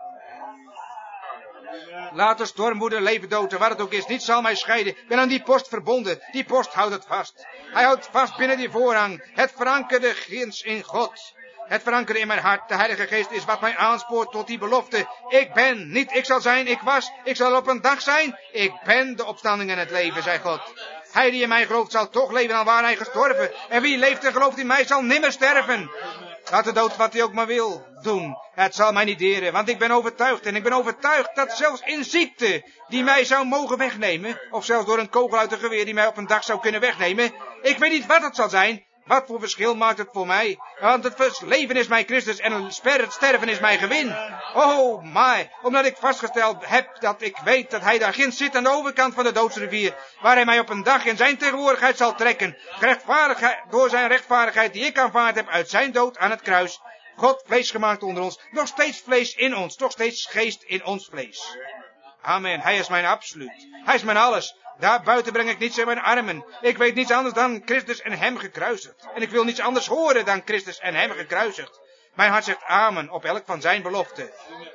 Laat de stormwoede, leven, dood, waar het ook is, niet zal mij scheiden. Ik ben aan die post verbonden. Die post houdt het vast. Hij houdt vast binnen die voorhang. Het verankerde ginds in God. Het verankerde in mijn hart. De Heilige Geest is wat mij aanspoort tot die belofte. Ik ben, niet ik zal zijn, ik was. Ik zal op een dag zijn. Ik ben de opstanding en het leven, zei God. Hij die in mij gelooft zal toch leven al waar hij gestorven. En wie leeft en gelooft in mij zal nimmer sterven. Laat de dood wat hij ook maar wil doen. Het zal mij niet deren, want ik ben overtuigd. En ik ben overtuigd dat zelfs in ziekte die mij zou mogen wegnemen, of zelfs door een kogel uit een geweer die mij op een dag zou kunnen wegnemen. Ik weet niet wat het zal zijn. Wat voor verschil maakt het voor mij? Want het leven is mijn Christus en het sterven is mijn gewin. Oh my, omdat ik vastgesteld heb dat ik weet dat hij daar ginds zit aan de overkant van de doodsrivier, waar hij mij op een dag in zijn tegenwoordigheid zal trekken. Gerechtvaardigheid door zijn rechtvaardigheid die ik aanvaard heb uit zijn dood aan het kruis. God vlees gemaakt onder ons, nog steeds vlees in ons, nog steeds geest in ons vlees. Amen, hij is mijn absoluut. Hij is mijn alles. Daarbuiten breng ik niets in mijn armen. Ik weet niets anders dan Christus en hem gekruisigd. En ik wil niets anders horen dan Christus en hem gekruisigd. Mijn hart zegt amen op elk van zijn beloften.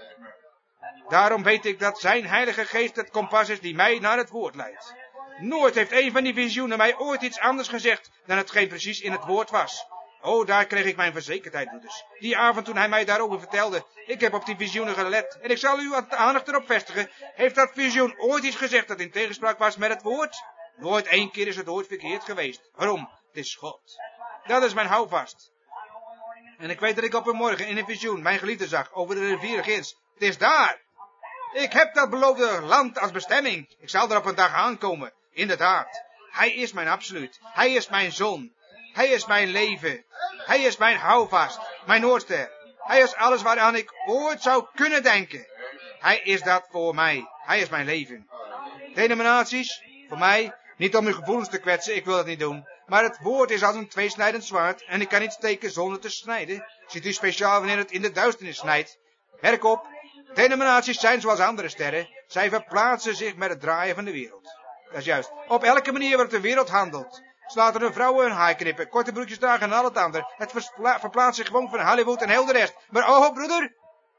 Daarom weet ik dat zijn Heilige Geest het kompas is die mij naar het woord leidt. Nooit heeft een van die visioenen mij ooit iets anders gezegd dan hetgeen precies in het woord was. Oh, daar kreeg ik mijn verzekerdheid, broeders. Die avond toen hij mij daarover vertelde. Ik heb op die visioenen gelet. En ik zal u aandacht erop vestigen. Heeft dat visioen ooit iets gezegd dat in tegenspraak was met het woord? Nooit één keer is het ooit verkeerd geweest. Waarom? Het is God. Dat is mijn houvast. En ik weet dat ik op een morgen in een visioen mijn geliefde zag over de rivier ginds. Het is daar. Ik heb dat beloofde land als bestemming. Ik zal er op een dag aankomen. Inderdaad. Hij is mijn absoluut. Hij is mijn zon. Hij is mijn leven. Hij is mijn houvast, mijn noordster. Hij is alles waaraan ik ooit zou kunnen denken. Hij is dat voor mij. Hij is mijn leven. Denominaties, voor mij, niet om uw gevoelens te kwetsen, ik wil dat niet doen. Maar het woord is als een tweesnijdend zwaard en ik kan niet steken zonder te snijden. Ziet u speciaal wanneer het in de duisternis snijdt. Merk op, denominaties zijn zoals andere sterren. Zij verplaatsen zich met het draaien van de wereld. Dat is juist. Op elke manier waarop de wereld handelt. Ze laten hun vrouwen hun haar knippen, korte broekjes dragen en al het ander. Het verplaatst zich gewoon van Hollywood en heel de rest. Maar oh, broeder,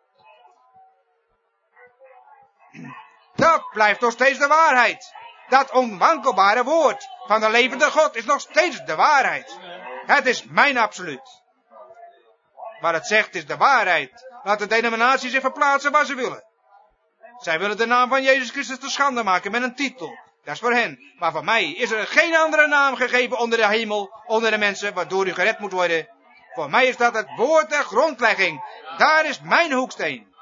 dat blijft nog steeds de waarheid. Dat onwankelbare woord van de levende God is nog steeds de waarheid. Het is mijn absoluut. Maar het zegt is de waarheid. Laat de denominaties zich verplaatsen waar ze willen. Zij willen de naam van Jezus Christus te schande maken met een titel. Dat is voor hen. Maar voor mij is er geen andere naam gegeven onder de hemel, onder de mensen, waardoor u gered moet worden. Voor mij is dat het woord der grondlegging. Daar is mijn hoeksteen.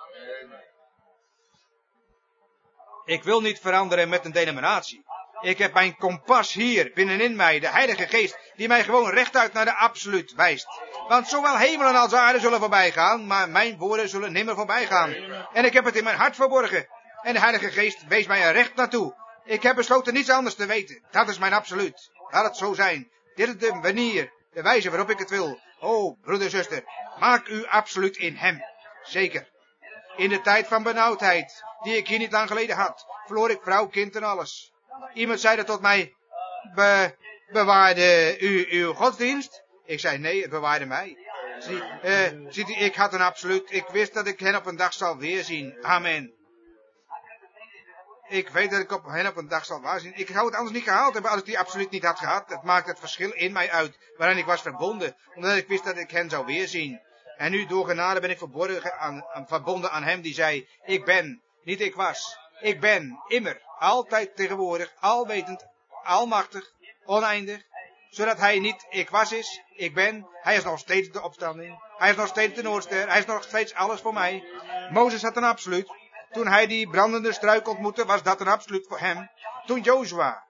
Ik wil niet veranderen met een denominatie. Ik heb mijn kompas hier binnenin mij, de Heilige Geest, die mij gewoon rechtuit naar de absoluut wijst. Want zowel hemelen als aarde zullen voorbij gaan, maar mijn woorden zullen nimmer voorbij gaan. En ik heb het in mijn hart verborgen. En de Heilige Geest wees mij er recht naartoe. Ik heb besloten niets anders te weten. Dat is mijn absoluut. Laat het zo zijn. Dit is de manier, de wijze waarop ik het wil. O, broeder, zuster, maak u absoluut in hem. Zeker. In de tijd van benauwdheid, die ik hier niet lang geleden had, verloor ik vrouw, kind en alles. Iemand zei dat tot mij, bewaarde u uw godsdienst? Ik zei, nee, het bewaarde mij. Ziet u, ik had een absoluut. Ik wist dat ik hen op een dag zal weerzien. Amen. Ik weet dat ik hen op een dag zal weerzien. Ik zou het anders niet gehaald hebben als ik die absoluut niet had gehad. Dat maakt het verschil in mij uit, waarin ik was verbonden. Omdat ik wist dat ik hen zou weerzien. En nu door genade ben ik verbonden aan hem die zei, ik ben, niet ik was. Ik ben, immer, altijd tegenwoordig, alwetend, almachtig, oneindig. Zodat hij niet ik was is, ik ben. Hij is nog steeds de opstanding. Hij is nog steeds de Noordster. Hij is nog steeds alles voor mij. Mozes had een absoluut. Toen hij die brandende struik ontmoette, was dat een absoluut voor hem. Toen Jozua.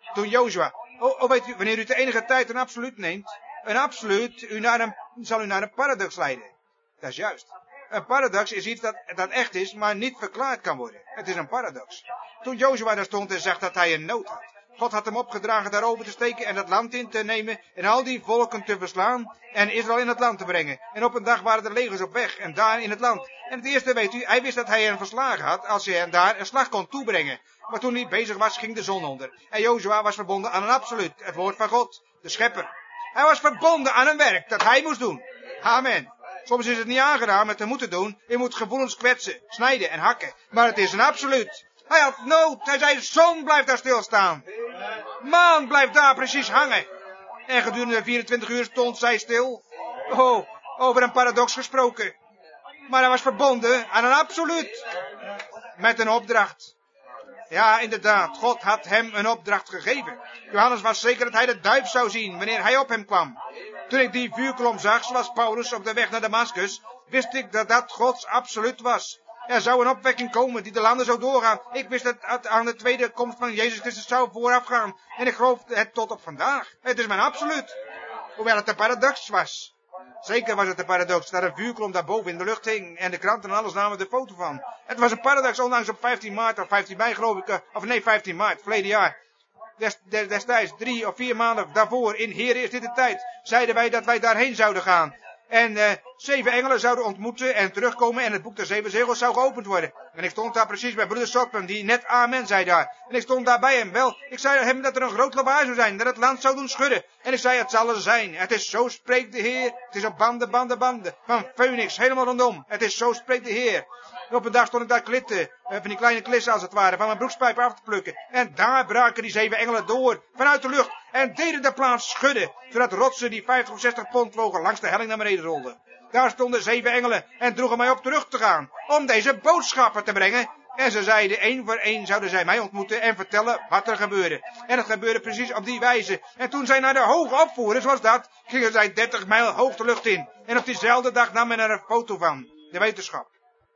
Weet u, wanneer u de enige tijd een absoluut neemt, een absoluut zal u naar een paradox leiden. Dat is juist. Een paradox is iets dat echt is, maar niet verklaard kan worden. Het is een paradox. Toen Jozua daar stond en zag dat hij een nood had. God had hem opgedragen daarover te steken en dat land in te nemen en al die volken te verslaan en Israël in het land te brengen. En op een dag waren de legers op weg en daar in het land. En het eerste weet u, hij wist dat hij hen verslagen had als hij hen daar een slag kon toebrengen. Maar toen hij bezig was, ging de zon onder. En Jozua was verbonden aan een absoluut, het woord van God, de schepper. Hij was verbonden aan een werk dat hij moest doen. Amen. Soms is het niet aangenaam het te moeten doen. Je moet gevoelens kwetsen, snijden en hakken. Maar het is een absoluut. Hij had nood. Hij zei, zon blijft daar stilstaan. Maan blijft daar precies hangen. En gedurende 24 uur stond zij stil. Oh, over een paradox gesproken. Maar hij was verbonden aan een absoluut. Met een opdracht. Ja, inderdaad. God had hem een opdracht gegeven. Johannes was zeker dat hij de duif zou zien wanneer hij op hem kwam. Toen ik die vuurkolom zag, zoals Paulus op de weg naar Damascus, wist ik dat dat Gods absoluut was. Er zou een opwekking komen die de landen zou doorgaan. Ik wist dat het aan de tweede komst van Jezus Christus zou voorafgaan. En ik geloof het tot op vandaag. Het is mijn absoluut. Hoewel het een paradox was. Zeker was het een paradox dat een vuurkolom daarboven in de lucht hing. En de kranten en alles namen er foto van. Het was een paradox, ondanks op 15 maart of 15 mei geloof ik. Of nee, 15 maart, verleden jaar. Destijds, 3 of 4 maanden daarvoor, in Heer is dit de tijd, zeiden wij dat wij daarheen zouden gaan. En 7 engelen zouden ontmoeten en terugkomen en het boek der 7 zegels zou geopend worden. En ik stond daar precies bij broeder Sotman, die net amen zei daar. En ik stond daar bij hem. Wel, ik zei hem dat er een groot lawaai zou zijn, dat het land zou doen schudden. En ik zei, het zal er zijn. Het is zo spreekt de Heer. Het is op banden. Van Phoenix, helemaal rondom. Het is zo spreekt de Heer. En op een dag stond ik daar klitten, van die kleine klissen als het ware, van mijn broekspijp af te plukken. En daar braken die 7 engelen door, vanuit de lucht, en deden de plaats schudden, zodat rotsen die 50 of 60 pond wogen langs de helling naar beneden rolden. Daar stonden 7 engelen en droegen mij op terug te gaan, om deze boodschappen te brengen. En ze zeiden, 1 voor 1 zouden zij mij ontmoeten en vertellen wat er gebeurde. En het gebeurde precies op die wijze. En toen zij naar de hoge opvoeren, zoals dat, gingen zij 30 mijl hoog de lucht in. En op diezelfde dag nam men er een foto van, de wetenschap.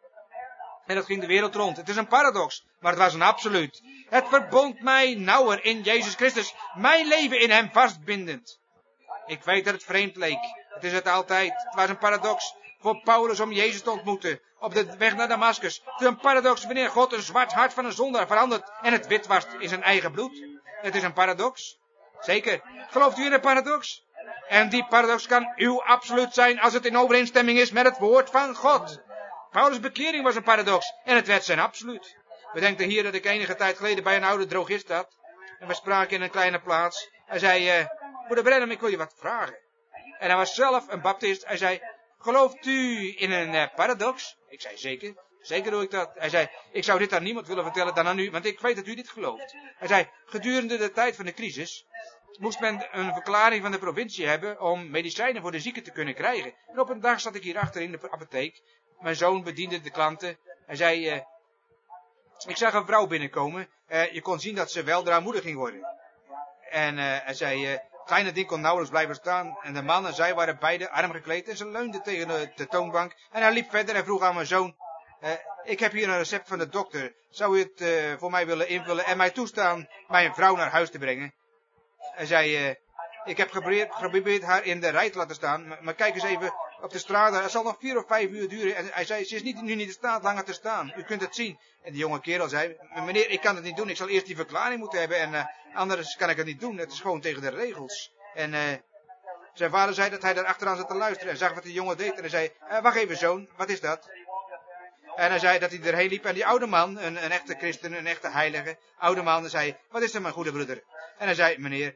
En dat ging de wereld rond. Het is een paradox, maar het was een absoluut. Het verbond mij nauwer in Jezus Christus, mijn leven in hem vastbindend. Ik weet dat het vreemd leek. Het is het altijd. Het was een paradox voor Paulus om Jezus te ontmoeten op de weg naar Damascus. Het is een paradox wanneer God een zwart hart van een zondaar verandert en het wit wast in zijn eigen bloed. Het is een paradox. Zeker. Gelooft u in een paradox? En die paradox kan uw absoluut zijn als het in overeenstemming is met het woord van God. Paulus' bekering was een paradox en het werd zijn absoluut. Bedenk hier dat ik enige tijd geleden bij een oude drogist zat. En we spraken in een kleine plaats. Hij zei, broeder Branham, ik wil je wat vragen. En hij was zelf een baptist. Hij zei, gelooft u in een paradox? Ik zei, zeker. Zeker doe ik dat. Hij zei, ik zou dit aan niemand willen vertellen dan aan u, want ik weet dat u dit gelooft. Hij zei, gedurende de tijd van de crisis moest men een verklaring van de provincie hebben om medicijnen voor de zieken te kunnen krijgen. En op een dag zat ik hierachter in de apotheek. Mijn zoon bediende de klanten. Hij zei, ik zag een vrouw binnenkomen Je kon zien dat ze weldra moeder ging worden. En hij zei, kleine ding kon nauwelijks blijven staan. En de man en zij waren beide arm gekleed. En ze leunden tegen de toonbank. En hij liep verder en vroeg aan mijn zoon, ik heb hier een recept van de dokter. Zou u het voor mij willen invullen en mij toestaan mijn vrouw naar huis te brengen? Hij zei, ik heb geprobeerd haar in de rij te laten staan. Maar kijk eens even op de straat. Het zal nog 4 of 5 uur duren. En hij zei, ze is nu niet in staat langer te staan. U kunt het zien. En die jonge kerel zei, meneer, ik kan het niet doen. Ik zal eerst die verklaring moeten hebben. En anders kan ik het niet doen. Het is gewoon tegen de regels. En zijn vader zei dat hij daar achteraan zat te luisteren. En zag wat die jongen deed. En hij zei, wacht even zoon, wat is dat? En hij zei dat hij erheen liep. En die oude man, een echte christen, een echte heilige, oude man, zei, wat is er mijn goede broeder? En hij zei, meneer,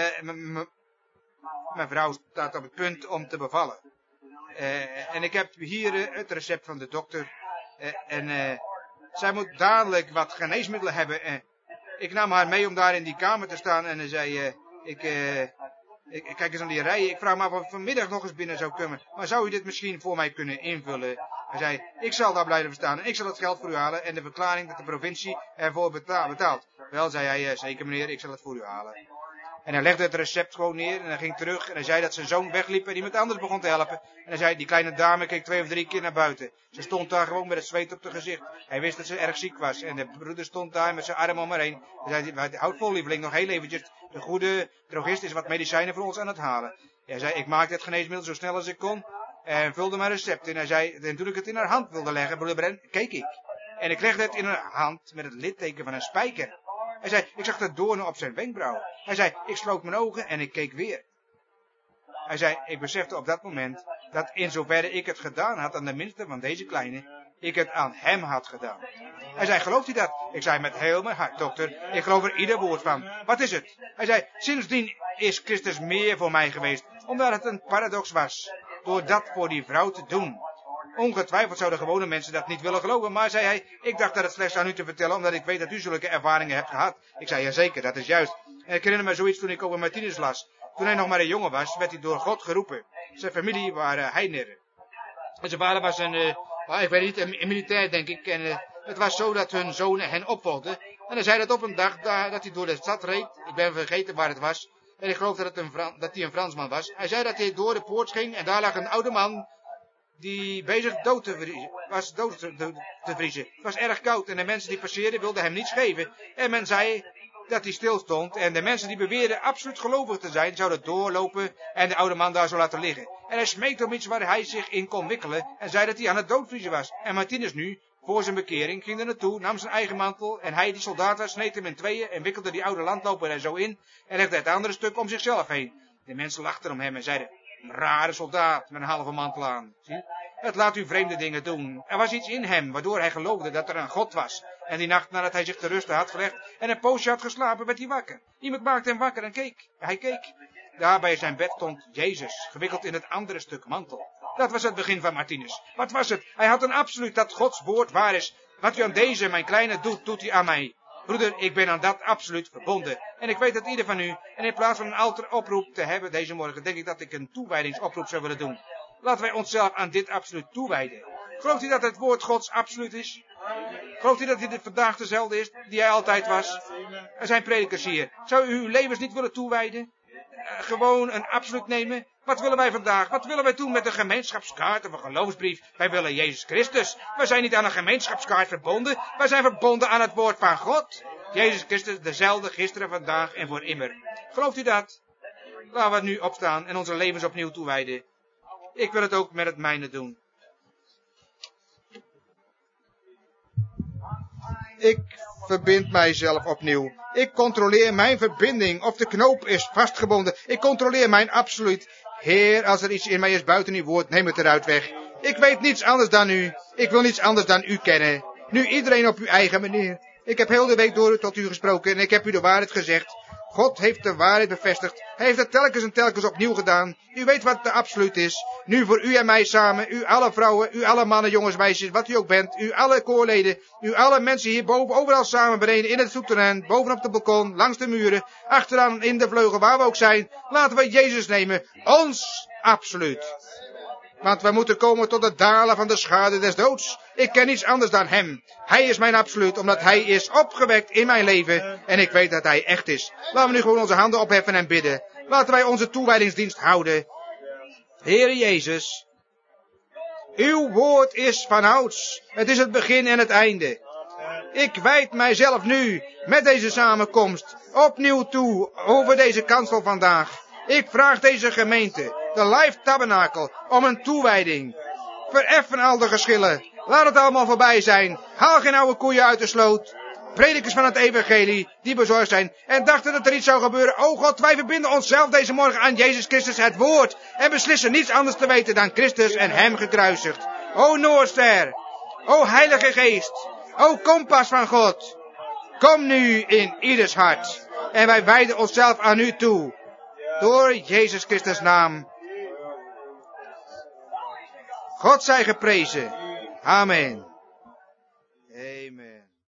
mijn vrouw staat op het punt om te bevallen. En ik heb hier het recept van de dokter. Zij moet dadelijk wat geneesmiddelen hebben. Ik nam haar mee om daar in die kamer te staan. En hij zei, ik kijk eens aan die rijen. Ik vraag me af of ik vanmiddag nog eens binnen zou kunnen. Maar zou u dit misschien voor mij kunnen invullen? Hij zei, ik zal daar blijven staan. En ik zal het geld voor u halen. En de verklaring dat de provincie ervoor betaalt. Wel, zei hij, zeker meneer, ik zal het voor u halen. En hij legde het recept gewoon neer en hij ging terug. En hij zei dat zijn zoon wegliep en iemand anders begon te helpen. En hij zei, die kleine dame keek 2 of 3 keer naar buiten. Ze stond daar gewoon met het zweet op haar gezicht. Hij wist dat ze erg ziek was. En de broeder stond daar met zijn arm om haar heen. Hij zei, houd vol lieveling, nog heel eventjes. De goede drogist is wat medicijnen voor ons aan het halen. Hij zei, ik maakte het geneesmiddel zo snel als ik kon. En vulde mijn recept in. Hij zei, en toen ik het in haar hand wilde leggen, broeder Bren, keek ik. En ik legde het in haar hand met het litteken van een spijker. Hij zei, ik zag de doornen op zijn wenkbrauw. Hij zei, ik sloot mijn ogen en ik keek weer. Hij zei, ik besefte op dat moment dat in zoverre ik het gedaan had aan de minste van deze kleine, ik het aan hem had gedaan. Hij zei, gelooft u dat? Ik zei, met heel mijn hart, dokter, ik geloof er ieder woord van. Wat is het? Hij zei, sindsdien is Christus meer voor mij geweest, omdat het een paradox was, door dat voor die vrouw te doen. Ongetwijfeld zouden gewone mensen dat niet willen geloven, maar zei hij, ik dacht dat het slechts aan u te vertellen, omdat ik weet dat u zulke ervaringen hebt gehad. Ik zei, jazeker, dat is juist. En ik herinner me zoiets toen ik over Martinus las. Toen hij nog maar een jongen was, werd hij door God geroepen. Zijn familie waren heidenen. En zijn vader was ik weet niet, een militair denk ik. En het was zo dat hun zonen hen opvolgden. En hij zei dat op een dag dat hij door de stad reed. Ik ben vergeten waar het was. En ik geloof dat hij een Fransman was. Hij zei dat hij door de poort ging en daar lag een oude man die bezig dood te vriezen. Het was erg koud en de mensen die passeerden wilden hem niets geven. En men zei dat hij stil stond en de mensen die beweerden absoluut gelovig te zijn, zouden doorlopen en de oude man daar zou laten liggen. En hij smeekte om iets waar hij zich in kon wikkelen en zei dat hij aan het doodvriezen was. En Martinus nu, voor zijn bekering, ging er naartoe, nam zijn eigen mantel en hij, die soldaat was, sneed hem in tweeën en wikkelde die oude landloper er zo in en legde het andere stuk om zichzelf heen. De mensen lachten om hem en zeiden, een rare soldaat met een halve mantel aan. Zie? Het laat u vreemde dingen doen. Er was iets in hem, waardoor hij geloofde dat er een God was. En die nacht, nadat hij zich te rusten had gelegd en een poosje had geslapen, werd hij wakker. Iemand maakte hem wakker en keek. Hij keek. Daar bij zijn bed stond Jezus, gewikkeld in het andere stuk mantel. Dat was het begin van Martinus. Wat was het? Hij had een absoluut dat Gods woord waar is. Wat u aan deze, mijn kleine, doet, doet hij aan mij. Broeder, ik ben aan dat absoluut verbonden. En ik weet dat ieder van u, en in plaats van een alter oproep te hebben deze morgen, denk ik dat ik een toewijdingsoproep zou willen doen. Laten wij onszelf aan dit absoluut toewijden. Gelooft u dat het woord Gods absoluut is? Gelooft u dat dit vandaag dezelfde is die hij altijd was? Er zijn predikers hier. Zou u uw levens niet willen toewijden? Gewoon een absoluut nemen? Wat willen wij vandaag? Wat willen wij doen met een gemeenschapskaart of een geloofsbrief? Wij willen Jezus Christus. Wij zijn niet aan een gemeenschapskaart verbonden. Wij zijn verbonden aan het woord van God. Jezus Christus, dezelfde gisteren, vandaag en voor immer. Gelooft u dat? Laten we nu opstaan en onze levens opnieuw toewijden. Ik wil het ook met het mijne doen. Ik verbind mijzelf opnieuw. Ik controleer mijn verbinding of de knoop is vastgebonden. Ik controleer mijn absoluut. Heer, als er iets in mij is buiten uw woord, neem het eruit weg. Ik weet niets anders dan u. Ik wil niets anders dan u kennen. Nu iedereen op uw eigen manier. Ik heb heel de week door tot u gesproken en ik heb u de waarheid gezegd. God heeft de waarheid bevestigd. Hij heeft het telkens en telkens opnieuw gedaan. U weet wat de absoluut is. Nu voor u en mij samen, u alle vrouwen, u alle mannen, jongens, meisjes, wat u ook bent, u alle koorleden, u alle mensen hierboven, overal samen beneden, in het souterrain, bovenop de balkon, langs de muren, achteraan in de vleugel, waar we ook zijn. Laten we Jezus nemen, ons absoluut. Want we moeten komen tot het dalen van de schade des doods. Ik ken niets anders dan hem. Hij is mijn absoluut, omdat hij is opgewekt in mijn leven. En ik weet dat hij echt is. Laten we nu gewoon onze handen opheffen en bidden. Laten wij onze toewijdingsdienst houden. Heer Jezus, uw woord is vanouds. Het is het begin en het einde. Ik wijd mijzelf nu met deze samenkomst opnieuw toe over deze kansel vandaag. Ik vraag deze gemeente, de Life Tabernakel, om een toewijding. Vereffen al de geschillen. Laat het allemaal voorbij zijn. Haal geen oude koeien uit de sloot. Predikers van het evangelie die bezorgd zijn en dachten dat er iets zou gebeuren. O God, wij verbinden onszelf deze morgen aan Jezus Christus, het woord, en beslissen niets anders te weten dan Christus en hem gekruisigd. O Noordster, o Heilige Geest, o kompas van God, kom nu in ieders hart. En wij wijden onszelf aan u toe. Door Jezus Christus naam. God zij geprezen. Amen. Amen.